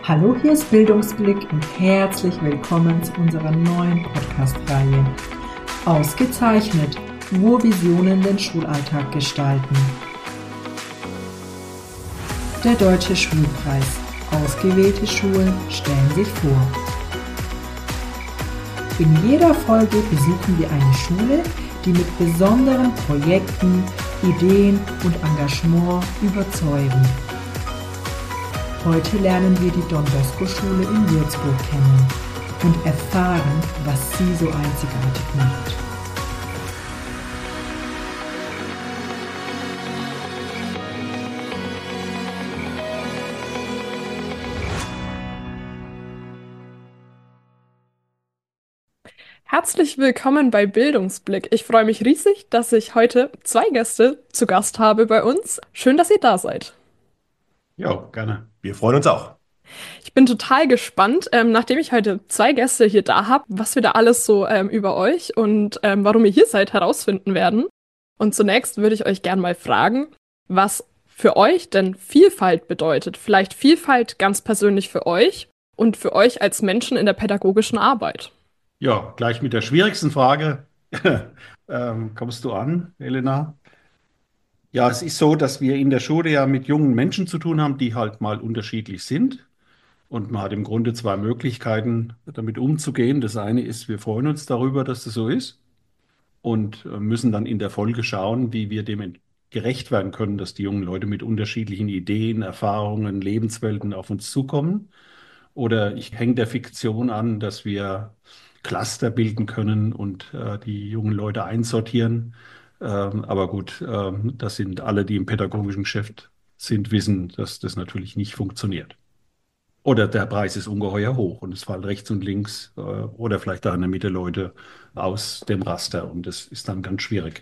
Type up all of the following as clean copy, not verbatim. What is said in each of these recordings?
Hallo, hier ist Bildungsblick und herzlich willkommen zu unserer neuen Podcast-Reihe. Ausgezeichnet, wo Visionen den Schulalltag gestalten. Der Deutsche Schulpreis. Ausgewählte Schulen stellen sich vor. In jeder Folge besuchen wir eine Schule, die mit besonderen Projekten, Ideen und Engagement überzeugen. Heute lernen wir die Don Bosco Schule in Würzburg kennen und erfahren, was sie so einzigartig macht. Herzlich willkommen bei Bildungsblick. Ich freue mich riesig, dass ich heute zwei Gäste zu Gast habe bei uns. Schön, dass ihr da seid. Ja, gerne. Wir freuen uns auch. Ich bin total gespannt, nachdem ich heute zwei Gäste hier da habe, was wir da alles so über euch und warum ihr hier seid, herausfinden werden. Und zunächst würde ich euch gerne mal fragen, was für euch denn Vielfalt bedeutet. Vielleicht Vielfalt ganz persönlich für euch und für euch als Menschen in der pädagogischen Arbeit. Ja, gleich mit der schwierigsten Frage kommst du an, Elena. Ja, es ist so, dass wir in der Schule ja mit jungen Menschen zu tun haben, die halt mal unterschiedlich sind. Und man hat im Grunde zwei Möglichkeiten, damit umzugehen. Das eine ist, wir freuen uns darüber, dass das so ist und müssen dann in der Folge schauen, wie wir dem gerecht werden können, dass die jungen Leute mit unterschiedlichen Ideen, Erfahrungen, Lebenswelten auf uns zukommen. Oder ich hänge der Fiktion an, dass wir Cluster bilden können und die jungen Leute einsortieren. Aber gut, das sind alle, die im pädagogischen Geschäft sind, wissen, dass das natürlich nicht funktioniert. Oder der Preis ist ungeheuer hoch und es fallen rechts und links oder vielleicht da in der Mitte Leute aus dem Raster und das ist dann ganz schwierig.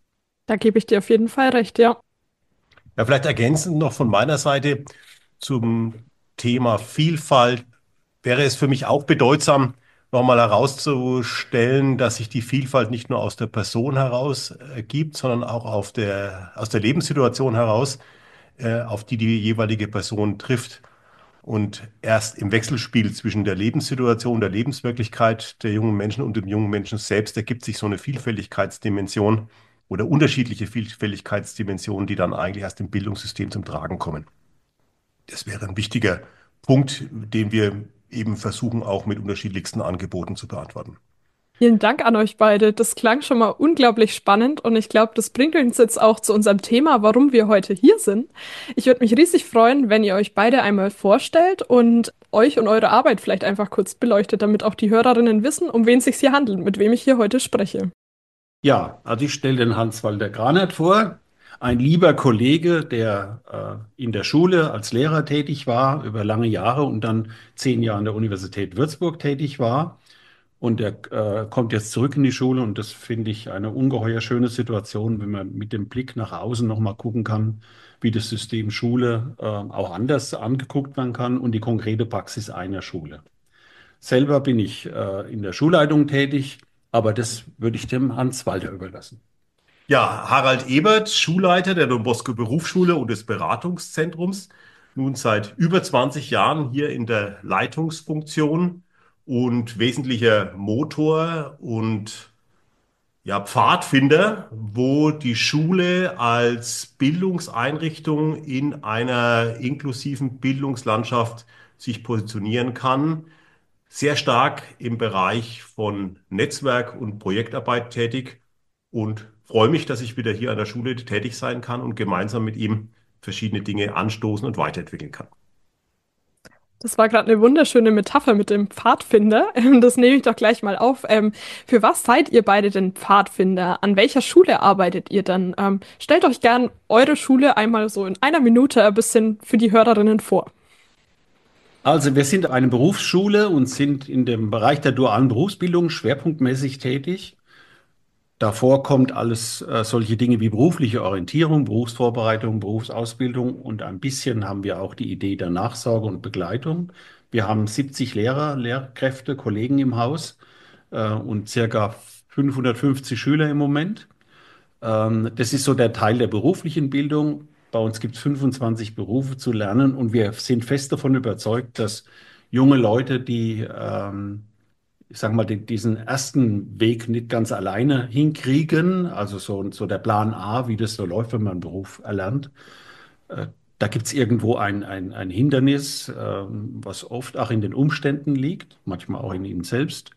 Da gebe ich dir auf jeden Fall recht, ja. Ja, vielleicht ergänzend noch von meiner Seite zum Thema Vielfalt wäre es für mich auch bedeutsam, nochmal herauszustellen, dass sich die Vielfalt nicht nur aus der Person heraus ergibt, sondern auch aus der Lebenssituation heraus, auf die die jeweilige Person trifft. Und erst im Wechselspiel zwischen der Lebenssituation, der Lebenswirklichkeit der jungen Menschen und dem jungen Menschen selbst ergibt sich so eine Vielfältigkeitsdimension oder unterschiedliche Vielfältigkeitsdimensionen, die dann eigentlich erst im Bildungssystem zum Tragen kommen. Das wäre ein wichtiger Punkt, den wir eben versuchen, auch mit unterschiedlichsten Angeboten zu beantworten. Vielen Dank an euch beide. Das klang schon mal unglaublich spannend und ich glaube, das bringt uns jetzt auch zu unserem Thema, warum wir heute hier sind. Ich würde mich riesig freuen, wenn ihr euch beide einmal vorstellt und euch und eure Arbeit vielleicht einfach kurz beleuchtet, damit auch die Hörerinnen wissen, um wen es sich hier handelt, mit wem ich hier heute spreche. Ja, also ich stelle den Hans-Walter Granert vor, ein lieber Kollege, der in der Schule als Lehrer tätig war über lange Jahre und dann 10 Jahre an der Universität Würzburg tätig war. Und er kommt jetzt zurück in die Schule und das finde ich eine ungeheuer schöne Situation, wenn man mit dem Blick nach außen nochmal gucken kann, wie das System Schule auch anders angeguckt werden kann und die konkrete Praxis einer Schule. Selber bin ich in der Schulleitung tätig, aber das würde ich dem Hans Walter überlassen. Ja, Harald Ebert, Schulleiter der Don Bosco Berufsschule und des Beratungszentrums, nun seit über 20 Jahren hier in der Leitungsfunktion und wesentlicher Motor und ja, Pfadfinder, wo die Schule als Bildungseinrichtung in einer inklusiven Bildungslandschaft sich positionieren kann. Sehr stark im Bereich von Netzwerk und Projektarbeit tätig und freue mich, dass ich wieder hier an der Schule tätig sein kann und gemeinsam mit ihm verschiedene Dinge anstoßen und weiterentwickeln kann. Das war gerade eine wunderschöne Metapher mit dem Pfadfinder. Das nehme ich doch gleich mal auf. Für was seid ihr beide denn Pfadfinder? An welcher Schule arbeitet ihr dann? Stellt euch gern eure Schule einmal so in einer Minute ein bisschen für die Hörerinnen vor. Also wir sind eine Berufsschule und sind in dem Bereich der dualen Berufsbildung schwerpunktmäßig tätig. Davor kommt alles solche Dinge wie berufliche Orientierung, Berufsvorbereitung, Berufsausbildung und ein bisschen haben wir auch die Idee der Nachsorge und Begleitung. Wir haben 70 Lehrer, Lehrkräfte, Kollegen im Haus und circa 550 Schüler im Moment. Das ist so der Teil der beruflichen Bildung. bei uns gibt es 25 Berufe zu lernen und wir sind fest davon überzeugt, dass junge Leute, die, ich sag mal, diesen ersten Weg nicht ganz alleine hinkriegen, also so der Plan A, wie das so läuft, wenn man einen Beruf erlernt, äh, da gibt es irgendwo ein Hindernis, was oft auch in den Umständen liegt, manchmal auch in ihnen selbst.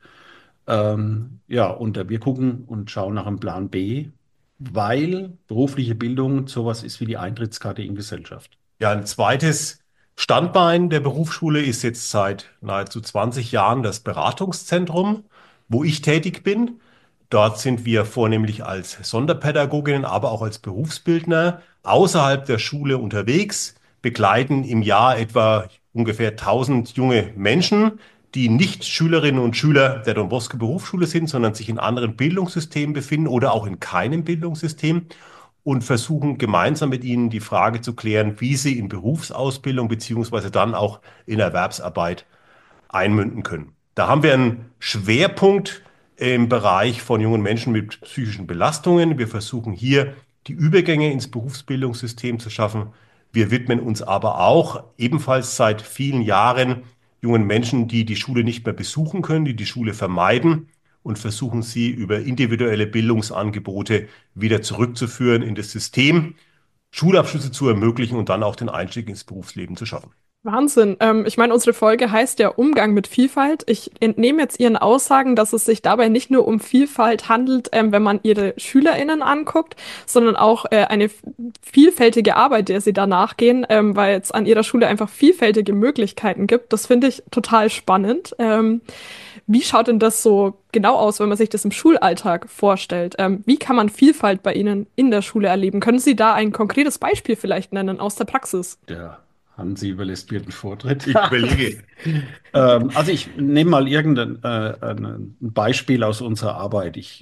Ja, und wir gucken und schauen nach einem Plan B, weil berufliche Bildung sowas ist wie die Eintrittskarte in Gesellschaft. Ja, ein zweites Standbein der Berufsschule ist jetzt seit nahezu 20 Jahren das Beratungszentrum, wo ich tätig bin. Dort sind wir vornehmlich als Sonderpädagoginnen, aber auch als Berufsbildner außerhalb der Schule unterwegs, begleiten im Jahr etwa ungefähr 1000 junge Menschen, die nicht Schülerinnen und Schüler der Don Bosco Berufsschule sind, sondern sich in anderen Bildungssystemen befinden oder auch in keinem Bildungssystem und versuchen gemeinsam mit ihnen die Frage zu klären, wie sie in Berufsausbildung beziehungsweise dann auch in Erwerbsarbeit einmünden können. Da haben wir einen Schwerpunkt im Bereich von jungen Menschen mit psychischen Belastungen. Wir versuchen hier die Übergänge ins Berufsbildungssystem zu schaffen. Wir widmen uns aber auch ebenfalls seit vielen Jahren jungen Menschen, die die Schule nicht mehr besuchen können, die die Schule vermeiden und versuchen sie über individuelle Bildungsangebote wieder zurückzuführen in das System, Schulabschlüsse zu ermöglichen und dann auch den Einstieg ins Berufsleben zu schaffen. Wahnsinn. Ich meine, unsere Folge heißt ja Umgang mit Vielfalt. Ich entnehme jetzt Ihren Aussagen, dass es sich dabei nicht nur um Vielfalt handelt, wenn man Ihre SchülerInnen anguckt, sondern auch eine vielfältige Arbeit, der Sie da nachgehen, weil es an Ihrer Schule einfach vielfältige Möglichkeiten gibt. Das finde ich total spannend. Wie schaut denn das so genau aus, wenn man sich das im Schulalltag vorstellt? Wie kann man Vielfalt bei Ihnen in der Schule erleben? Können Sie da ein konkretes Beispiel vielleicht nennen aus der Praxis? Der Hansi überlässt mir den Vortritt. Ich überlege. Also ich nehme mal irgendein ein Beispiel aus unserer Arbeit. Ich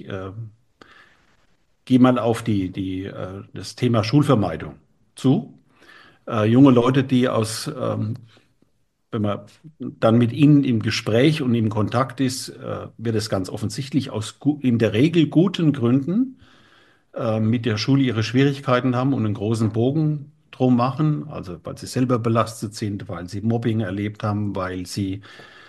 gehe mal auf das Thema Schulvermeidung zu. Junge Leute, die wenn man dann mit ihnen im Gespräch und im Kontakt ist, wird es ganz offensichtlich aus in der Regel guten Gründen mit der Schule ihre Schwierigkeiten haben und einen großen Bogen drum machen, also weil sie selber belastet sind, weil sie Mobbing erlebt haben, weil sie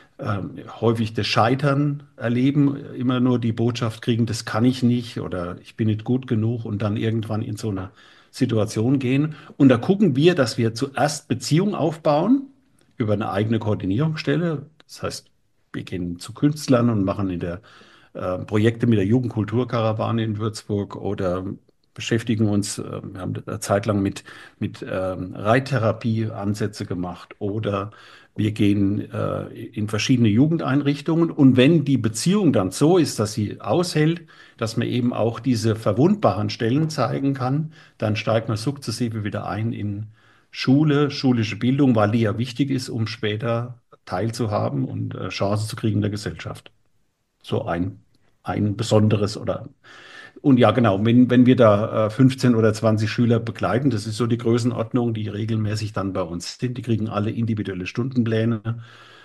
häufig das Scheitern erleben, immer nur die Botschaft kriegen, das kann ich nicht oder ich bin nicht gut genug und dann irgendwann in so eine Situation gehen. Und da gucken wir, dass wir zuerst Beziehung aufbauen über eine eigene Koordinierungsstelle. Das heißt, wir gehen zu Künstlern und machen Projekte mit der Jugendkulturkarawane in Würzburg oder beschäftigen uns, wir haben eine Zeit lang mit Reittherapie-Ansätze gemacht oder wir gehen in verschiedene Jugendeinrichtungen und wenn die Beziehung dann so ist, dass sie aushält, dass man eben auch diese verwundbaren Stellen zeigen kann, dann steigt man sukzessive wieder ein in Schule, schulische Bildung, weil die ja wichtig ist, um später teilzuhaben und Chancen zu kriegen in der Gesellschaft. So ein besonderes oder und ja, genau, wenn wir da 15 oder 20 Schüler begleiten, das ist so die Größenordnung, die regelmäßig dann bei uns sind, die kriegen alle individuelle Stundenpläne.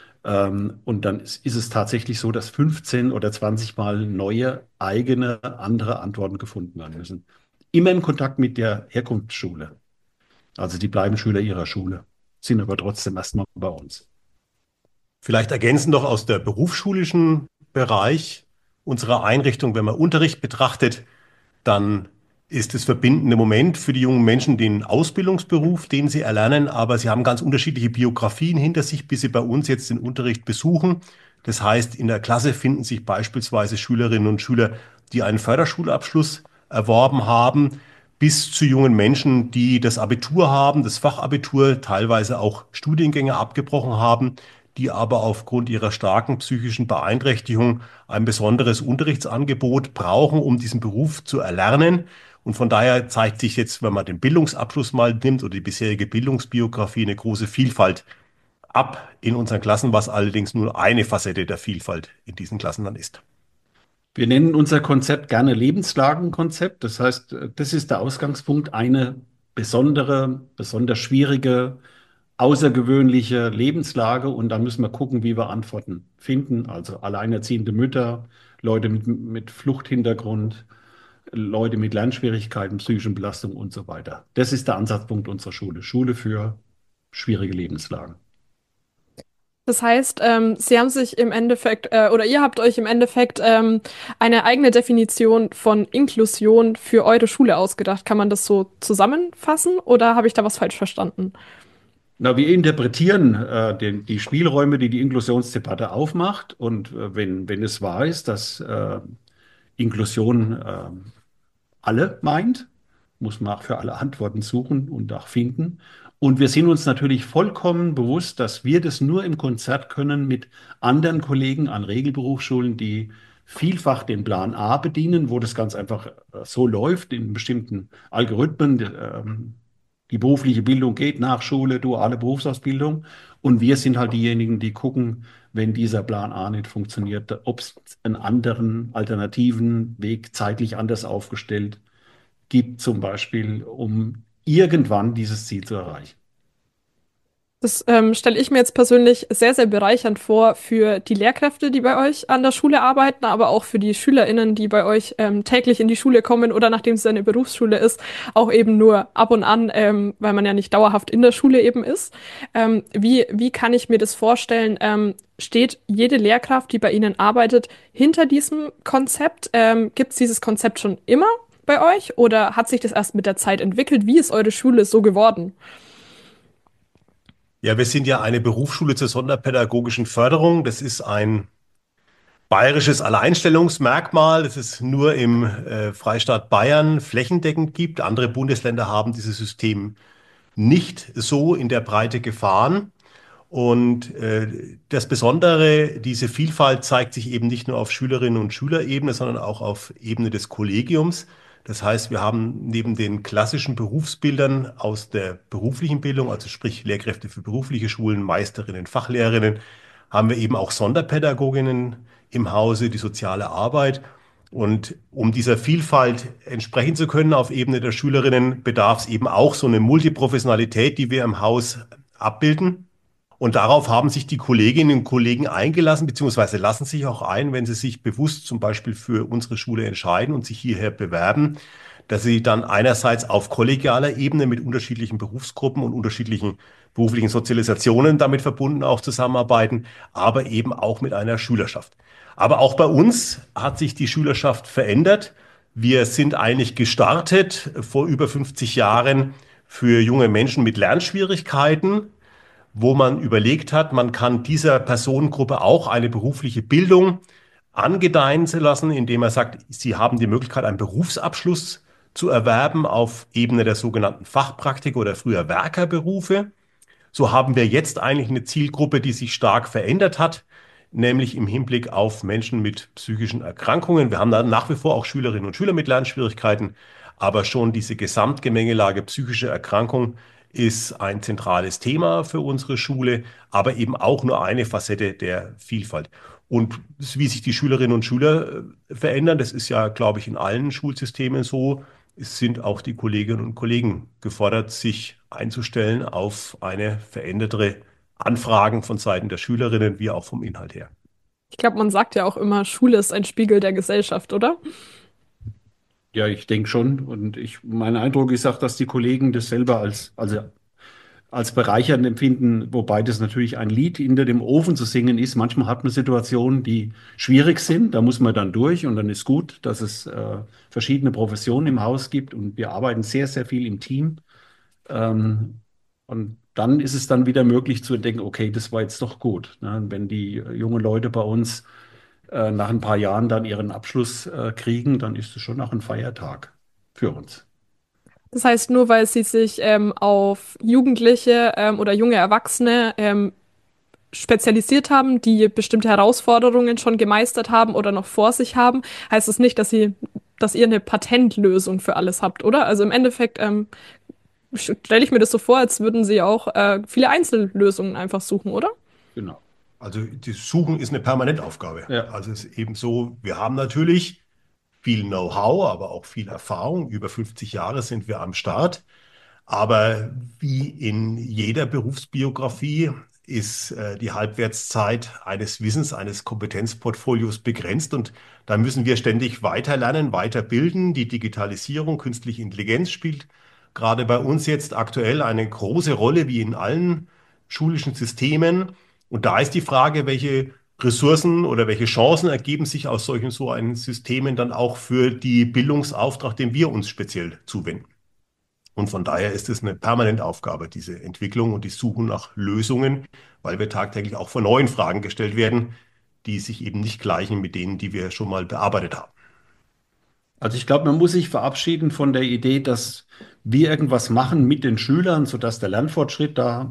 Und dann ist es tatsächlich so, dass 15 oder 20 Mal neue, eigene, andere Antworten gefunden werden müssen. Immer im Kontakt mit der Herkunftsschule. Also die bleiben Schüler ihrer Schule, sind aber trotzdem erstmal bei uns. Vielleicht ergänzen noch aus der berufsschulischen Bereich unserer Einrichtung, wenn man Unterricht betrachtet, dann ist das verbindende Moment für die jungen Menschen den Ausbildungsberuf, den sie erlernen, aber sie haben ganz unterschiedliche Biografien hinter sich, bis sie bei uns jetzt den Unterricht besuchen. Das heißt, in der Klasse finden sich beispielsweise Schülerinnen und Schüler, die einen Förderschulabschluss erworben haben, bis zu jungen Menschen, die das Abitur haben, das Fachabitur, teilweise auch Studiengänge abgebrochen haben, die aber aufgrund ihrer starken psychischen Beeinträchtigung ein besonderes Unterrichtsangebot brauchen, um diesen Beruf zu erlernen. Und von daher zeigt sich jetzt, wenn man den Bildungsabschluss mal nimmt oder die bisherige Bildungsbiografie, eine große Vielfalt ab in unseren Klassen, was allerdings nur eine Facette der Vielfalt in diesen Klassen dann ist. Wir nennen unser Konzept gerne Lebenslagenkonzept. Das heißt, das ist der Ausgangspunkt, eine besonders schwierige, außergewöhnliche Lebenslage. Und dann müssen wir gucken, wie wir Antworten finden. Also alleinerziehende Mütter, Leute mit Fluchthintergrund, Leute mit Lernschwierigkeiten, psychischen Belastungen und so weiter. Das ist der Ansatzpunkt unserer Schule. Schule für schwierige Lebenslagen. Das heißt, Sie haben sich im Endeffekt, oder ihr habt euch im Endeffekt eine eigene Definition von Inklusion für eure Schule ausgedacht. Kann man das so zusammenfassen oder habe ich da was falsch verstanden? Na, wir interpretieren die Spielräume, die die Inklusionsdebatte aufmacht. Und wenn es wahr ist, dass Inklusion alle meint, muss man auch für alle Antworten suchen und auch finden. Und wir sind uns natürlich vollkommen bewusst, dass wir das nur im Konzert können mit anderen Kollegen an Regelberufsschulen, die vielfach den Plan A bedienen, wo das ganz einfach so läuft in bestimmten Algorithmen. Die berufliche Bildung geht nach Schule, duale Berufsausbildung. Und wir sind halt diejenigen, die gucken, wenn dieser Plan A nicht funktioniert, ob es einen anderen, alternativen Weg zeitlich anders aufgestellt gibt, zum Beispiel, um irgendwann dieses Ziel zu erreichen. Das stelle ich mir jetzt persönlich sehr, sehr bereichernd vor für die Lehrkräfte, die bei euch an der Schule arbeiten, aber auch für die SchülerInnen, die bei euch täglich in die Schule kommen oder nachdem es eine Berufsschule ist, auch eben nur ab und an, weil man ja nicht dauerhaft in der Schule eben ist. Wie kann ich mir das vorstellen? Steht jede Lehrkraft, die bei Ihnen arbeitet, hinter diesem Konzept? Gibt es dieses Konzept schon immer bei euch oder hat sich das erst mit der Zeit entwickelt? Wie ist eure Schule so geworden? Ja, wir sind ja eine Berufsschule zur sonderpädagogischen Förderung. Das ist ein bayerisches Alleinstellungsmerkmal, das es nur im Freistaat Bayern flächendeckend gibt. Andere Bundesländer haben dieses System nicht so in der Breite gefahren. Und das Besondere, diese Vielfalt zeigt sich eben nicht nur auf Schülerinnen und Schülerebene, sondern auch auf Ebene des Kollegiums. Das heißt, wir haben neben den klassischen Berufsbildern aus der beruflichen Bildung, also sprich Lehrkräfte für berufliche Schulen, Meisterinnen, Fachlehrerinnen, haben wir eben auch Sonderpädagoginnen im Hause, die soziale Arbeit. Und um dieser Vielfalt entsprechen zu können auf Ebene der Schülerinnen, bedarf es eben auch so eine Multiprofessionalität, die wir im Haus abbilden. Und darauf haben sich die Kolleginnen und Kollegen eingelassen, beziehungsweise lassen sich auch ein, wenn sie sich bewusst zum Beispiel für unsere Schule entscheiden und sich hierher bewerben, dass sie dann einerseits auf kollegialer Ebene mit unterschiedlichen Berufsgruppen und unterschiedlichen beruflichen Sozialisationen damit verbunden auch zusammenarbeiten, aber eben auch mit einer Schülerschaft. Aber auch bei uns hat sich die Schülerschaft verändert. Wir sind eigentlich gestartet vor über 50 Jahren für junge Menschen mit Lernschwierigkeiten, wo man überlegt hat, man kann dieser Personengruppe auch eine berufliche Bildung angedeihen zu lassen, indem er sagt, sie haben die Möglichkeit, einen Berufsabschluss zu erwerben auf Ebene der sogenannten Fachpraktiker oder früher Werkerberufe. So haben wir jetzt eigentlich eine Zielgruppe, die sich stark verändert hat, nämlich im Hinblick auf Menschen mit psychischen Erkrankungen. Wir haben da nach wie vor auch Schülerinnen und Schüler mit Lernschwierigkeiten, aber schon diese Gesamtgemengelage psychische Erkrankung ist ein zentrales Thema für unsere Schule, aber eben auch nur eine Facette der Vielfalt. Und wie sich die Schülerinnen und Schüler verändern, das ist ja, glaube ich, in allen Schulsystemen so, es sind auch die Kolleginnen und Kollegen gefordert, sich einzustellen auf eine verändertere Anfragen von Seiten der Schülerinnen, wie auch vom Inhalt her. Ich glaube, man sagt ja auch immer, Schule ist ein Spiegel der Gesellschaft, oder? Ja, ich denke schon. Und mein Eindruck ist auch, dass die Kollegen das selber als bereichernd empfinden, wobei das natürlich ein Lied hinter dem Ofen zu singen ist. Manchmal hat man Situationen, die schwierig sind, da muss man dann durch und dann ist gut, dass es verschiedene Professionen im Haus gibt und wir arbeiten sehr, sehr viel im Team. Und dann ist es dann wieder möglich zu denken, okay, das war jetzt doch gut. Ne? Wenn die jungen Leute bei uns nach ein paar Jahren dann ihren Abschluss kriegen, dann ist es schon auch ein Feiertag für uns. Das heißt, nur weil sie sich auf Jugendliche oder junge Erwachsene spezialisiert haben, die bestimmte Herausforderungen schon gemeistert haben oder noch vor sich haben, heißt es nicht, dass ihr eine Patentlösung für alles habt, oder? Also im Endeffekt stelle ich mir das so vor, als würden sie auch viele Einzellösungen einfach suchen, oder? Genau. Also das Suchen ist eine Permanentaufgabe. Ja. Also es ist eben so, wir haben natürlich viel Know-how, aber auch viel Erfahrung. Über 50 Jahre sind wir am Start. Aber wie in jeder Berufsbiografie ist die Halbwertszeit eines Wissens, eines Kompetenzportfolios begrenzt und da müssen wir ständig weiterlernen, weiterbilden. Die Digitalisierung, künstliche Intelligenz spielt gerade bei uns jetzt aktuell eine große Rolle, wie in allen schulischen Systemen. Und da ist die Frage, welche Ressourcen oder welche Chancen ergeben sich aus solchen so einen Systemen dann auch für die Bildungsauftrag, den wir uns speziell zuwenden. Und von daher ist es eine permanente Aufgabe, diese Entwicklung und die Suche nach Lösungen, weil wir tagtäglich auch vor neuen Fragen gestellt werden, die sich eben nicht gleichen mit denen, die wir schon mal bearbeitet haben. Also ich glaube, man muss sich verabschieden von der Idee, dass wir irgendwas machen mit den Schülern, sodass der Lernfortschritt da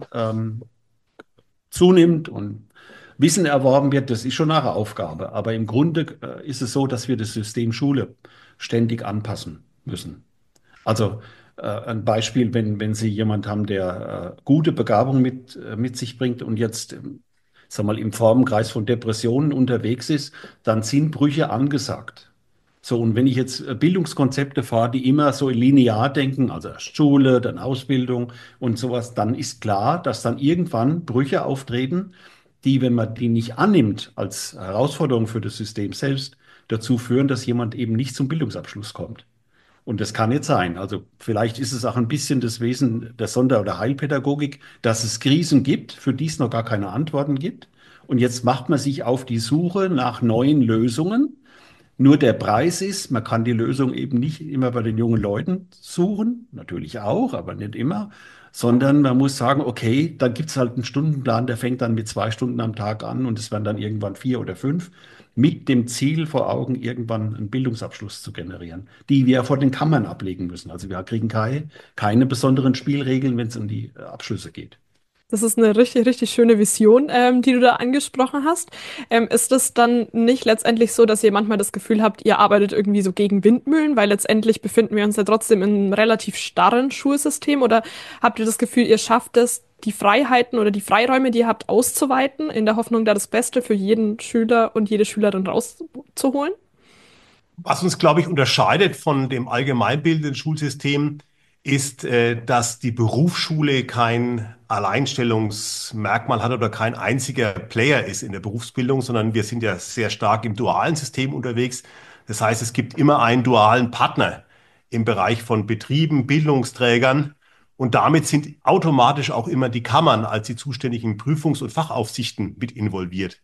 zunimmt und Wissen erworben wird. Das ist schon eine Aufgabe. Aber im Grunde ist es so, dass wir das System Schule ständig anpassen müssen. Also ein Beispiel, wenn Sie jemand haben, der gute Begabung mit sich bringt und jetzt, sag mal, im Formenkreis von Depressionen unterwegs ist, dann sind Brüche angesagt. So, und wenn ich jetzt Bildungskonzepte fahre, die immer so linear denken, also erst Schule, dann Ausbildung und sowas, dann ist klar, dass dann irgendwann Brüche auftreten, die, wenn man die nicht annimmt als Herausforderung für das System selbst, dazu führen, dass jemand eben nicht zum Bildungsabschluss kommt. Und das kann nicht sein. Also vielleicht ist es auch ein bisschen das Wesen der Sonder- oder Heilpädagogik, dass es Krisen gibt, für die es noch gar keine Antworten gibt. Und jetzt macht man sich auf die Suche nach neuen Lösungen. Nur der Preis ist, man kann die Lösung eben nicht immer bei den jungen Leuten suchen, natürlich auch, aber nicht immer, sondern man muss sagen, okay, dann gibt es halt einen Stundenplan, der fängt dann mit 2 Stunden am Tag an und es werden dann irgendwann 4 oder 5, mit dem Ziel vor Augen, irgendwann einen Bildungsabschluss zu generieren, die wir vor den Kammern ablegen müssen. Also wir kriegen keine besonderen Spielregeln, wenn es um die Abschlüsse geht. Das ist eine richtig, richtig schöne Vision, die du da angesprochen hast. Ist es dann nicht letztendlich so, dass ihr manchmal das Gefühl habt, ihr arbeitet irgendwie so gegen Windmühlen, weil letztendlich befinden wir uns ja trotzdem in einem relativ starren Schulsystem? Oder habt ihr das Gefühl, ihr schafft es, die Freiheiten oder die Freiräume, die ihr habt, auszuweiten, in der Hoffnung, da das Beste für jeden Schüler und jede Schülerin rauszuholen? Was uns, glaube ich, unterscheidet von dem allgemeinbildenden Schulsystem, ist, dass die Berufsschule kein Alleinstellungsmerkmal hat oder kein einziger Player ist in der Berufsbildung, sondern wir sind ja sehr stark im dualen System unterwegs. Das heißt, es gibt immer einen dualen Partner im Bereich von Betrieben, Bildungsträgern und damit sind automatisch auch immer die Kammern als die zuständigen Prüfungs- und Fachaufsichten mit involviert.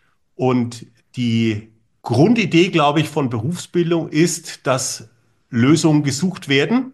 Und die Grundidee, glaube ich, von Berufsbildung ist, dass Lösungen gesucht werden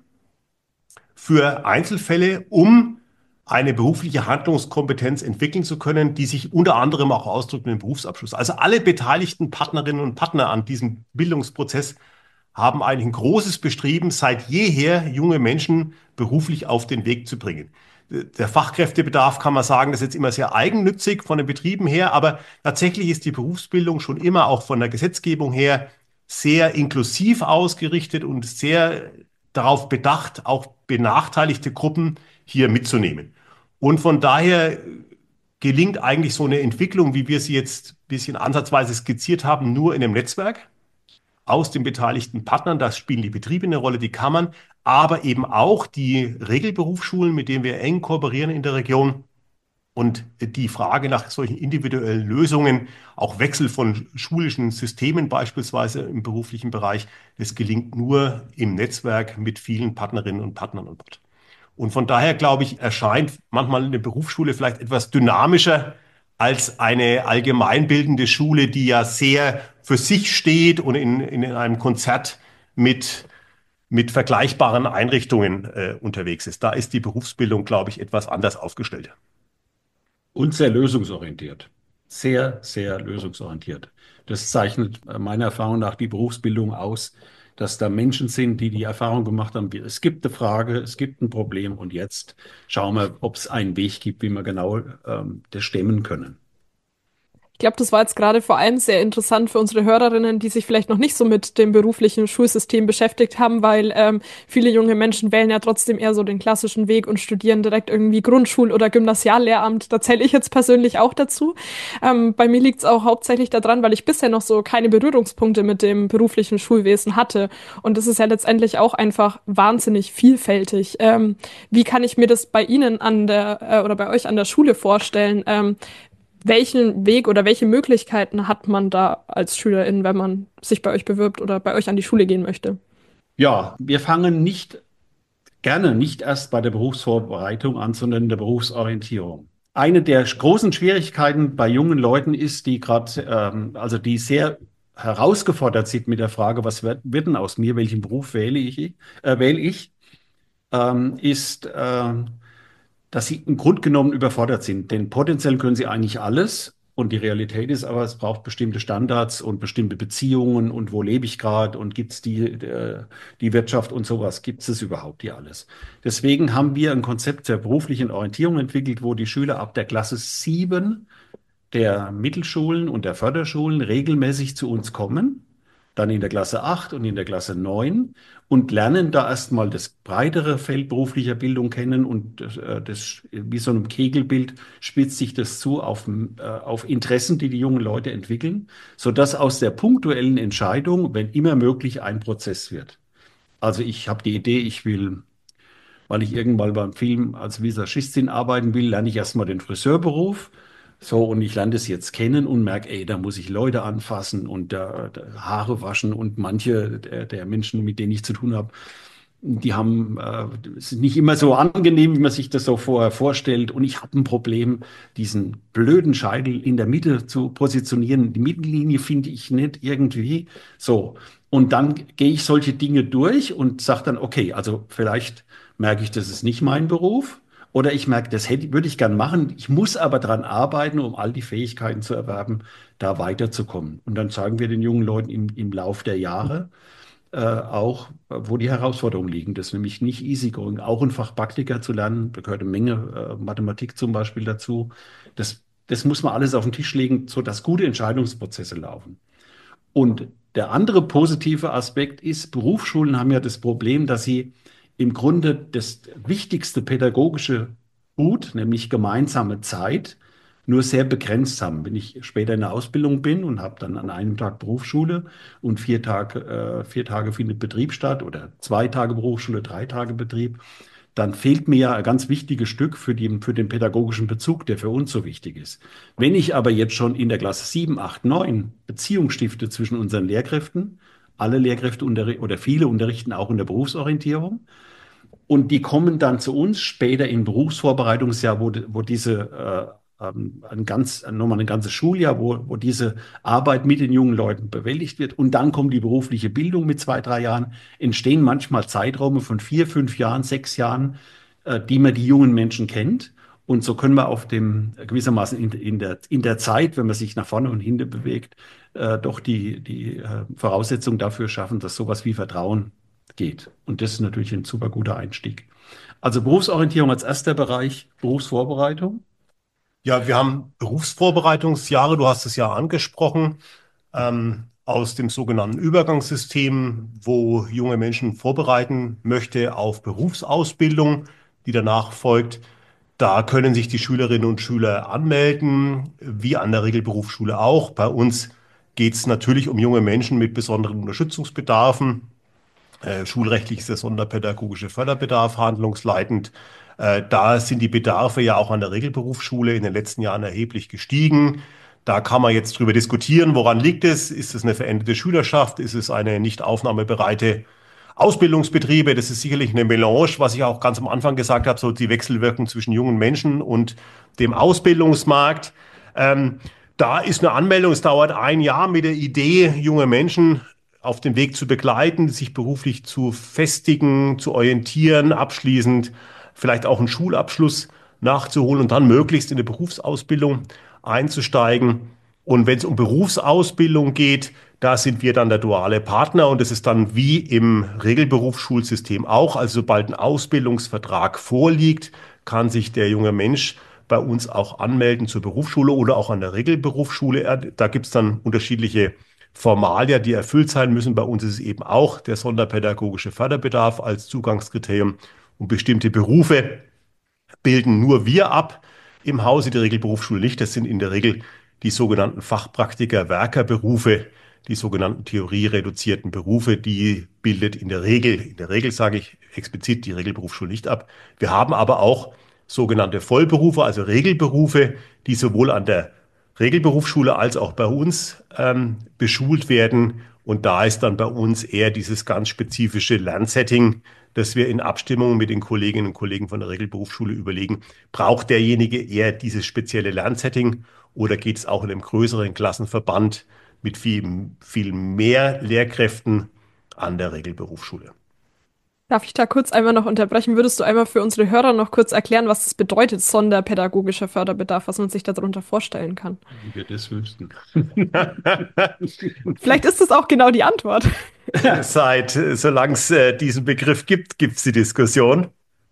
für Einzelfälle, um eine berufliche Handlungskompetenz entwickeln zu können, die sich unter anderem auch ausdrückt mit dem Berufsabschluss. Also alle beteiligten Partnerinnen und Partner an diesem Bildungsprozess haben eigentlich ein großes Bestreben, seit jeher junge Menschen beruflich auf den Weg zu bringen. Der Fachkräftebedarf, kann man sagen, das ist jetzt immer sehr eigennützig von den Betrieben her, aber tatsächlich ist die Berufsbildung schon immer auch von der Gesetzgebung her sehr inklusiv ausgerichtet und sehr darauf bedacht, auch benachteiligte Gruppen hier mitzunehmen. Und von daher gelingt eigentlich so eine Entwicklung, wie wir sie jetzt ein bisschen ansatzweise skizziert haben, nur in einem Netzwerk aus den beteiligten Partnern. Da spielen die Betriebe eine Rolle, die Kammern, aber eben auch die Regelberufsschulen, mit denen wir eng kooperieren in der Region. Und die Frage nach solchen individuellen Lösungen, auch Wechsel von schulischen Systemen beispielsweise im beruflichen Bereich, das gelingt nur im Netzwerk mit vielen Partnerinnen und Partnern an Bord. Und von daher, glaube ich, erscheint manchmal eine Berufsschule vielleicht etwas dynamischer als eine allgemeinbildende Schule, die ja sehr für sich steht und in einem Konzert mit vergleichbaren Einrichtungen unterwegs ist. Da ist die Berufsbildung, glaube ich, etwas anders aufgestellt. Und sehr lösungsorientiert. Sehr, sehr lösungsorientiert. Das zeichnet meiner Erfahrung nach die Berufsbildung aus, dass da Menschen sind, die die Erfahrung gemacht haben, es gibt eine Frage, es gibt ein Problem und jetzt schauen wir, ob es einen Weg gibt, wie wir genau das stemmen können. Ich glaube, das war jetzt gerade vor allem sehr interessant für unsere Hörerinnen, die sich vielleicht noch nicht so mit dem beruflichen Schulsystem beschäftigt haben, weil viele junge Menschen wählen ja trotzdem eher so den klassischen Weg und studieren direkt irgendwie Grundschul- oder Gymnasiallehramt. Da zähle ich jetzt persönlich auch dazu. Bei mir liegt es auch hauptsächlich daran, weil ich bisher noch so keine Berührungspunkte mit dem beruflichen Schulwesen hatte. Und das ist ja letztendlich auch einfach wahnsinnig vielfältig. Wie kann ich mir das bei Ihnen an der oder bei euch an der Schule vorstellen? Welchen Weg oder welche Möglichkeiten hat man da als Schülerin, wenn man sich bei euch bewirbt oder bei euch an die Schule gehen möchte? Ja, wir fangen nicht erst bei der Berufsvorbereitung an, sondern in der Berufsorientierung. Eine der großen Schwierigkeiten bei jungen Leuten ist, also die sehr herausgefordert sind mit der Frage, was wird denn aus mir, welchen Beruf wähle ich, ist, dass sie im Grunde genommen überfordert sind. Denn potenziell können sie eigentlich alles. Und die Realität ist aber, es braucht bestimmte Standards und bestimmte Beziehungen und wo lebe ich gerade und gibt es die Wirtschaft und sowas, gibt es überhaupt hier alles. Deswegen haben wir ein Konzept der beruflichen Orientierung entwickelt, wo die Schüler ab der Klasse 7 der Mittelschulen und der Förderschulen regelmäßig zu uns kommen, dann in der Klasse 8 und in der Klasse 9 und lernen da erstmal das breitere Feld beruflicher Bildung kennen und wie so einem Kegelbild spitzt sich das zu auf Interessen, die die jungen Leute entwickeln, sodass aus der punktuellen Entscheidung, wenn immer möglich, ein Prozess wird. Also ich habe die Idee, weil ich irgendwann beim Film als Visagistin arbeiten will, lerne ich erstmal den Friseurberuf. So, und ich lerne das jetzt kennen und merke, ey, da muss ich Leute anfassen und da Haare waschen und manche der Menschen, mit denen ich zu tun habe, die haben, es ist nicht immer so angenehm, wie man sich das so vorher vorstellt. Und ich habe ein Problem, diesen blöden Scheitel in der Mitte zu positionieren. Die Mittellinie finde ich nicht irgendwie so. Und dann gehe ich solche Dinge durch und sage dann, okay, also vielleicht merke ich, das ist nicht mein Beruf. Oder ich merke, würde ich gern machen. Ich muss aber dran arbeiten, um all die Fähigkeiten zu erwerben, da weiterzukommen. Und dann zeigen wir den jungen Leuten im Lauf der Jahre auch, wo die Herausforderungen liegen. Das ist nämlich nicht easygoing. Auch ein Fach Praktika zu lernen, da gehört eine Menge Mathematik zum Beispiel dazu. Das muss man alles auf den Tisch legen, sodass gute Entscheidungsprozesse laufen. Und der andere positive Aspekt ist, Berufsschulen haben ja das Problem, dass sie im Grunde das wichtigste pädagogische Gut, nämlich gemeinsame Zeit, nur sehr begrenzt haben. Wenn ich später in der Ausbildung bin und habe dann an einem Tag Berufsschule und 4 Tage findet Betrieb statt oder 2 Tage Berufsschule, 3 Tage Betrieb, dann fehlt mir ja ein ganz wichtiges Stück für den pädagogischen Bezug, der für uns so wichtig ist. Wenn ich aber jetzt schon in der Klasse 7, 8, 9 Beziehung stifte zwischen unseren Lehrkräften, alle Lehrkräfte oder viele unterrichten auch in der Berufsorientierung, und die kommen dann zu uns später im Berufsvorbereitungsjahr, wo diese nochmal ein ganzes Schuljahr, wo diese Arbeit mit den jungen Leuten bewältigt wird. Und dann kommt die berufliche Bildung mit 2, 3 Jahren, entstehen manchmal Zeiträume von 4, 5 Jahren, 6 Jahren, die man die jungen Menschen kennt. Und so können wir gewissermaßen in der Zeit, wenn man sich nach vorne und hinten bewegt, doch die Voraussetzung dafür schaffen, dass sowas wie Vertrauen geht. Und das ist natürlich ein super guter Einstieg. Also Berufsorientierung als erster Bereich, Berufsvorbereitung. Ja, wir haben Berufsvorbereitungsjahre, du hast es ja angesprochen, aus dem sogenannten Übergangssystem, wo junge Menschen vorbereiten möchte auf Berufsausbildung, die danach folgt. Da können sich die Schülerinnen und Schüler anmelden, wie an der Regelberufsschule auch. Bei uns geht es natürlich um junge Menschen mit besonderen Unterstützungsbedarfen. Schulrechtlich ist der sonderpädagogische Förderbedarf handlungsleitend. Da sind die Bedarfe ja auch an der Regelberufsschule in den letzten Jahren erheblich gestiegen. Da kann man jetzt drüber diskutieren, woran liegt es? Ist es eine veränderte Schülerschaft? Ist es eine nicht aufnahmebereite Ausbildungsbetriebe? Das ist sicherlich eine Melange, was ich auch ganz am Anfang gesagt habe, so die Wechselwirkung zwischen jungen Menschen und dem Ausbildungsmarkt. Da ist eine Anmeldung, es dauert ein Jahr mit der Idee, junge Menschen auf dem Weg zu begleiten, sich beruflich zu festigen, zu orientieren, abschließend vielleicht auch einen Schulabschluss nachzuholen und dann möglichst in eine Berufsausbildung einzusteigen. Und wenn es um Berufsausbildung geht, da sind wir dann der duale Partner und es ist dann wie im Regelberufsschulsystem auch. Also sobald ein Ausbildungsvertrag vorliegt, kann sich der junge Mensch bei uns auch anmelden zur Berufsschule oder auch an der Regelberufsschule. Da gibt es dann unterschiedliche Formalia, die erfüllt sein müssen. Bei uns ist es eben auch der sonderpädagogische Förderbedarf als Zugangskriterium, und bestimmte Berufe bilden nur wir ab im Hause, die Regelberufsschule nicht. Das sind in der Regel die sogenannten Fachpraktiker, Werkerberufe, die sogenannten theoriereduzierten Berufe, die bildet in der Regel sage ich explizit die Regelberufsschule nicht ab. Wir haben aber auch sogenannte Vollberufe, also Regelberufe, die sowohl an der Regelberufsschule als auch bei uns beschult werden. Und da ist dann bei uns eher dieses ganz spezifische Lernsetting, dass wir in Abstimmung mit den Kolleginnen und Kollegen von der Regelberufsschule überlegen, braucht derjenige eher dieses spezielle Lernsetting oder geht es auch in einem größeren Klassenverband mit viel mehr Lehrkräften an der Regelberufsschule. Darf ich da kurz einmal noch unterbrechen? Würdest du einmal für unsere Hörer noch kurz erklären, was das bedeutet, sonderpädagogischer Förderbedarf, was man sich darunter vorstellen kann? Wenn wir das wüssten. Vielleicht ist das auch genau die Antwort. Solange es diesen Begriff gibt, gibt es die Diskussion.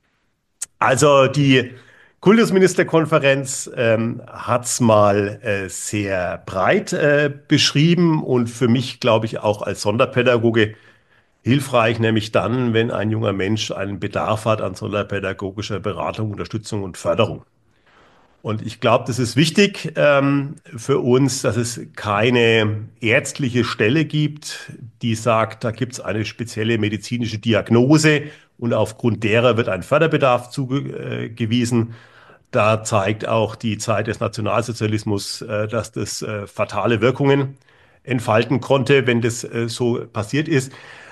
Also die Kultusministerkonferenz hat es mal sehr breit beschrieben und für mich, glaube ich, auch als Sonderpädagoge hilfreich, nämlich dann, wenn ein junger Mensch einen Bedarf hat an sonderpädagogischer Beratung, Unterstützung und Förderung. Und ich glaube, das ist wichtig für uns, dass es keine ärztliche Stelle gibt, die sagt, da gibt es eine spezielle medizinische Diagnose und aufgrund derer wird ein Förderbedarf zugewiesen. Da zeigt auch die Zeit des Nationalsozialismus, dass das fatale Wirkungen entfalten konnte, wenn das so passiert ist.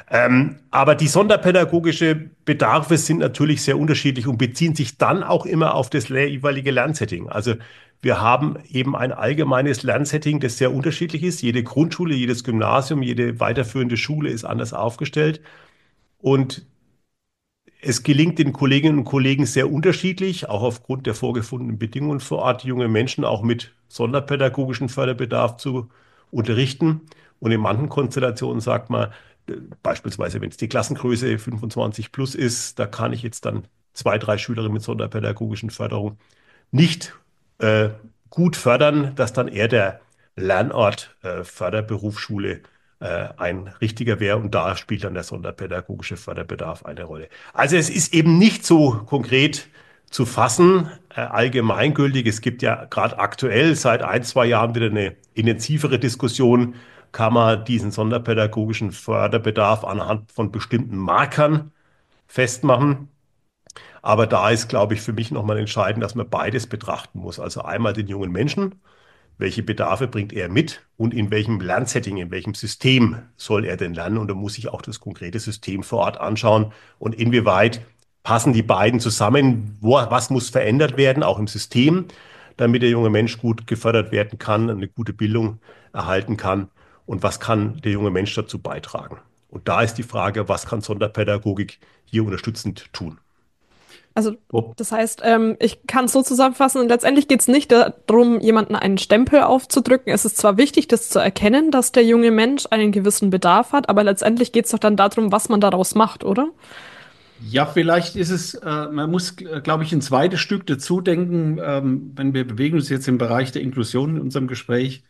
Aber die sonderpädagogische Bedarfe sind natürlich sehr unterschiedlich und beziehen sich dann auch immer auf das jeweilige Lernsetting. Also wir haben eben ein allgemeines Lernsetting, das sehr unterschiedlich ist. Jede Grundschule, jedes Gymnasium, jede weiterführende Schule ist anders aufgestellt. Und es gelingt den Kolleginnen und Kollegen sehr unterschiedlich, auch aufgrund der vorgefundenen Bedingungen vor Ort, junge Menschen auch mit sonderpädagogischem Förderbedarf zu unterrichten. Und in manchen Konstellationen sagt man, beispielsweise, wenn es die Klassengröße 25 plus ist, da kann ich jetzt dann 2, 3 Schülerinnen mit sonderpädagogischen Förderung nicht gut fördern, dass dann eher der Lernort Förderberufsschule ein richtiger wäre und da spielt dann der sonderpädagogische Förderbedarf eine Rolle. Also es ist eben nicht so konkret zu fassen, allgemeingültig. Es gibt ja gerade aktuell seit 1, 2 Jahren wieder eine intensivere Diskussion, kann man diesen sonderpädagogischen Förderbedarf anhand von bestimmten Markern festmachen. Aber da ist, glaube ich, für mich nochmal entscheidend, dass man beides betrachten muss. Also einmal den jungen Menschen, welche Bedarfe bringt er mit und in welchem Lernsetting, in welchem System soll er denn lernen? Und da muss ich auch das konkrete System vor Ort anschauen und inwieweit passen die beiden zusammen, was muss verändert werden, auch im System, damit der junge Mensch gut gefördert werden kann, eine gute Bildung erhalten kann und was kann der junge Mensch dazu beitragen. Und da ist die Frage, was kann Sonderpädagogik hier unterstützend tun? Also, das heißt, ich kann es so zusammenfassen, letztendlich geht es nicht darum, jemanden einen Stempel aufzudrücken. Es ist zwar wichtig, das zu erkennen, dass der junge Mensch einen gewissen Bedarf hat, aber letztendlich geht es doch dann darum, was man daraus macht, oder? Ja, vielleicht ist es, man muss, glaube ich, ein zweites Stück dazu denken, wenn wir bewegen uns jetzt im Bereich der Inklusion in unserem Gespräch.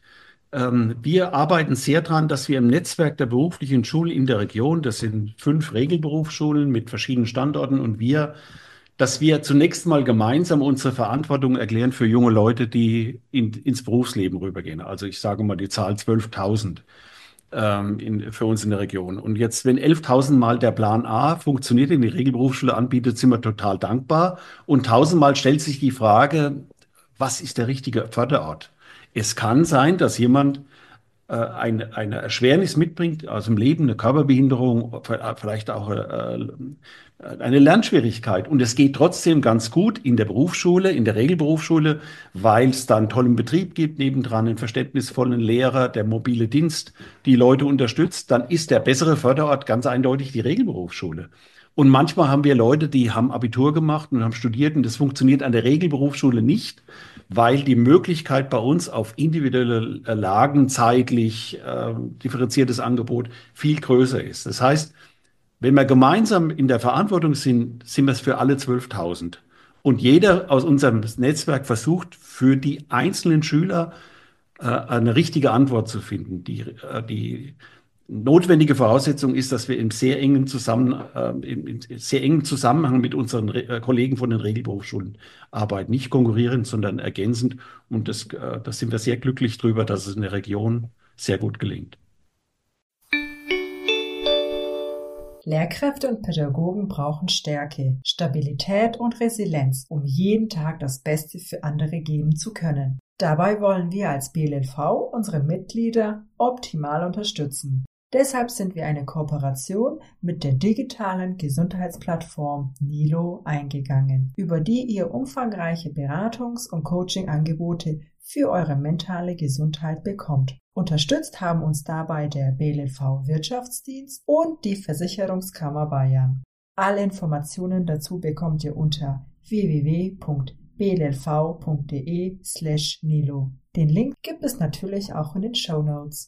Wir arbeiten sehr daran, dass wir im Netzwerk der beruflichen Schulen in der Region, das sind 5 Regelberufsschulen mit verschiedenen Standorten und dass wir zunächst mal gemeinsam unsere Verantwortung erklären für junge Leute, die ins Berufsleben rübergehen. Also ich sage mal die Zahl 12.000 für uns in der Region. Und jetzt, wenn 11.000 Mal der Plan A funktioniert, den die Regelberufsschule anbietet, sind wir total dankbar. Und 1.000 Mal stellt sich die Frage, was ist der richtige Förderort? Es kann sein, dass jemand eine Erschwernis mitbringt aus dem Leben, eine Körperbehinderung, vielleicht auch eine Lernschwierigkeit. Und es geht trotzdem ganz gut in der Berufsschule, in der Regelberufsschule, weil es da einen tollen Betrieb gibt, nebendran einen verständnisvollen Lehrer, der mobile Dienst, die Leute unterstützt. Dann ist der bessere Förderort ganz eindeutig die Regelberufsschule. Und manchmal haben wir Leute, die haben Abitur gemacht und haben studiert und das funktioniert an der Regelberufsschule nicht, weil die Möglichkeit bei uns auf individuelle Lagen zeitlich differenziertes Angebot viel größer ist. Das heißt, wenn wir gemeinsam in der Verantwortung sind, sind wir es für alle 12.000. Und jeder aus unserem Netzwerk versucht, für die einzelnen Schüler eine richtige Antwort zu finden. Die notwendige Voraussetzung ist, dass wir im sehr engen Zusammenhang mit unseren Kollegen von den Regelberufsschulen arbeiten. Nicht konkurrierend, sondern ergänzend. Und da sind wir sehr glücklich drüber, dass es in der Region sehr gut gelingt. Lehrkräfte und Pädagogen brauchen Stärke, Stabilität und Resilienz, um jeden Tag das Beste für andere geben zu können. Dabei wollen wir als BLLV unsere Mitglieder optimal unterstützen. Deshalb sind wir eine Kooperation mit der digitalen Gesundheitsplattform Nilo eingegangen, über die ihr umfangreiche Beratungs- und Coaching-Angebote für eure mentale Gesundheit bekommt. Unterstützt haben uns dabei der BLLV Wirtschaftsdienst und die Versicherungskammer Bayern. Alle Informationen dazu bekommt ihr unter www.bllv.de/nilo. Den Link gibt es natürlich auch in den Shownotes.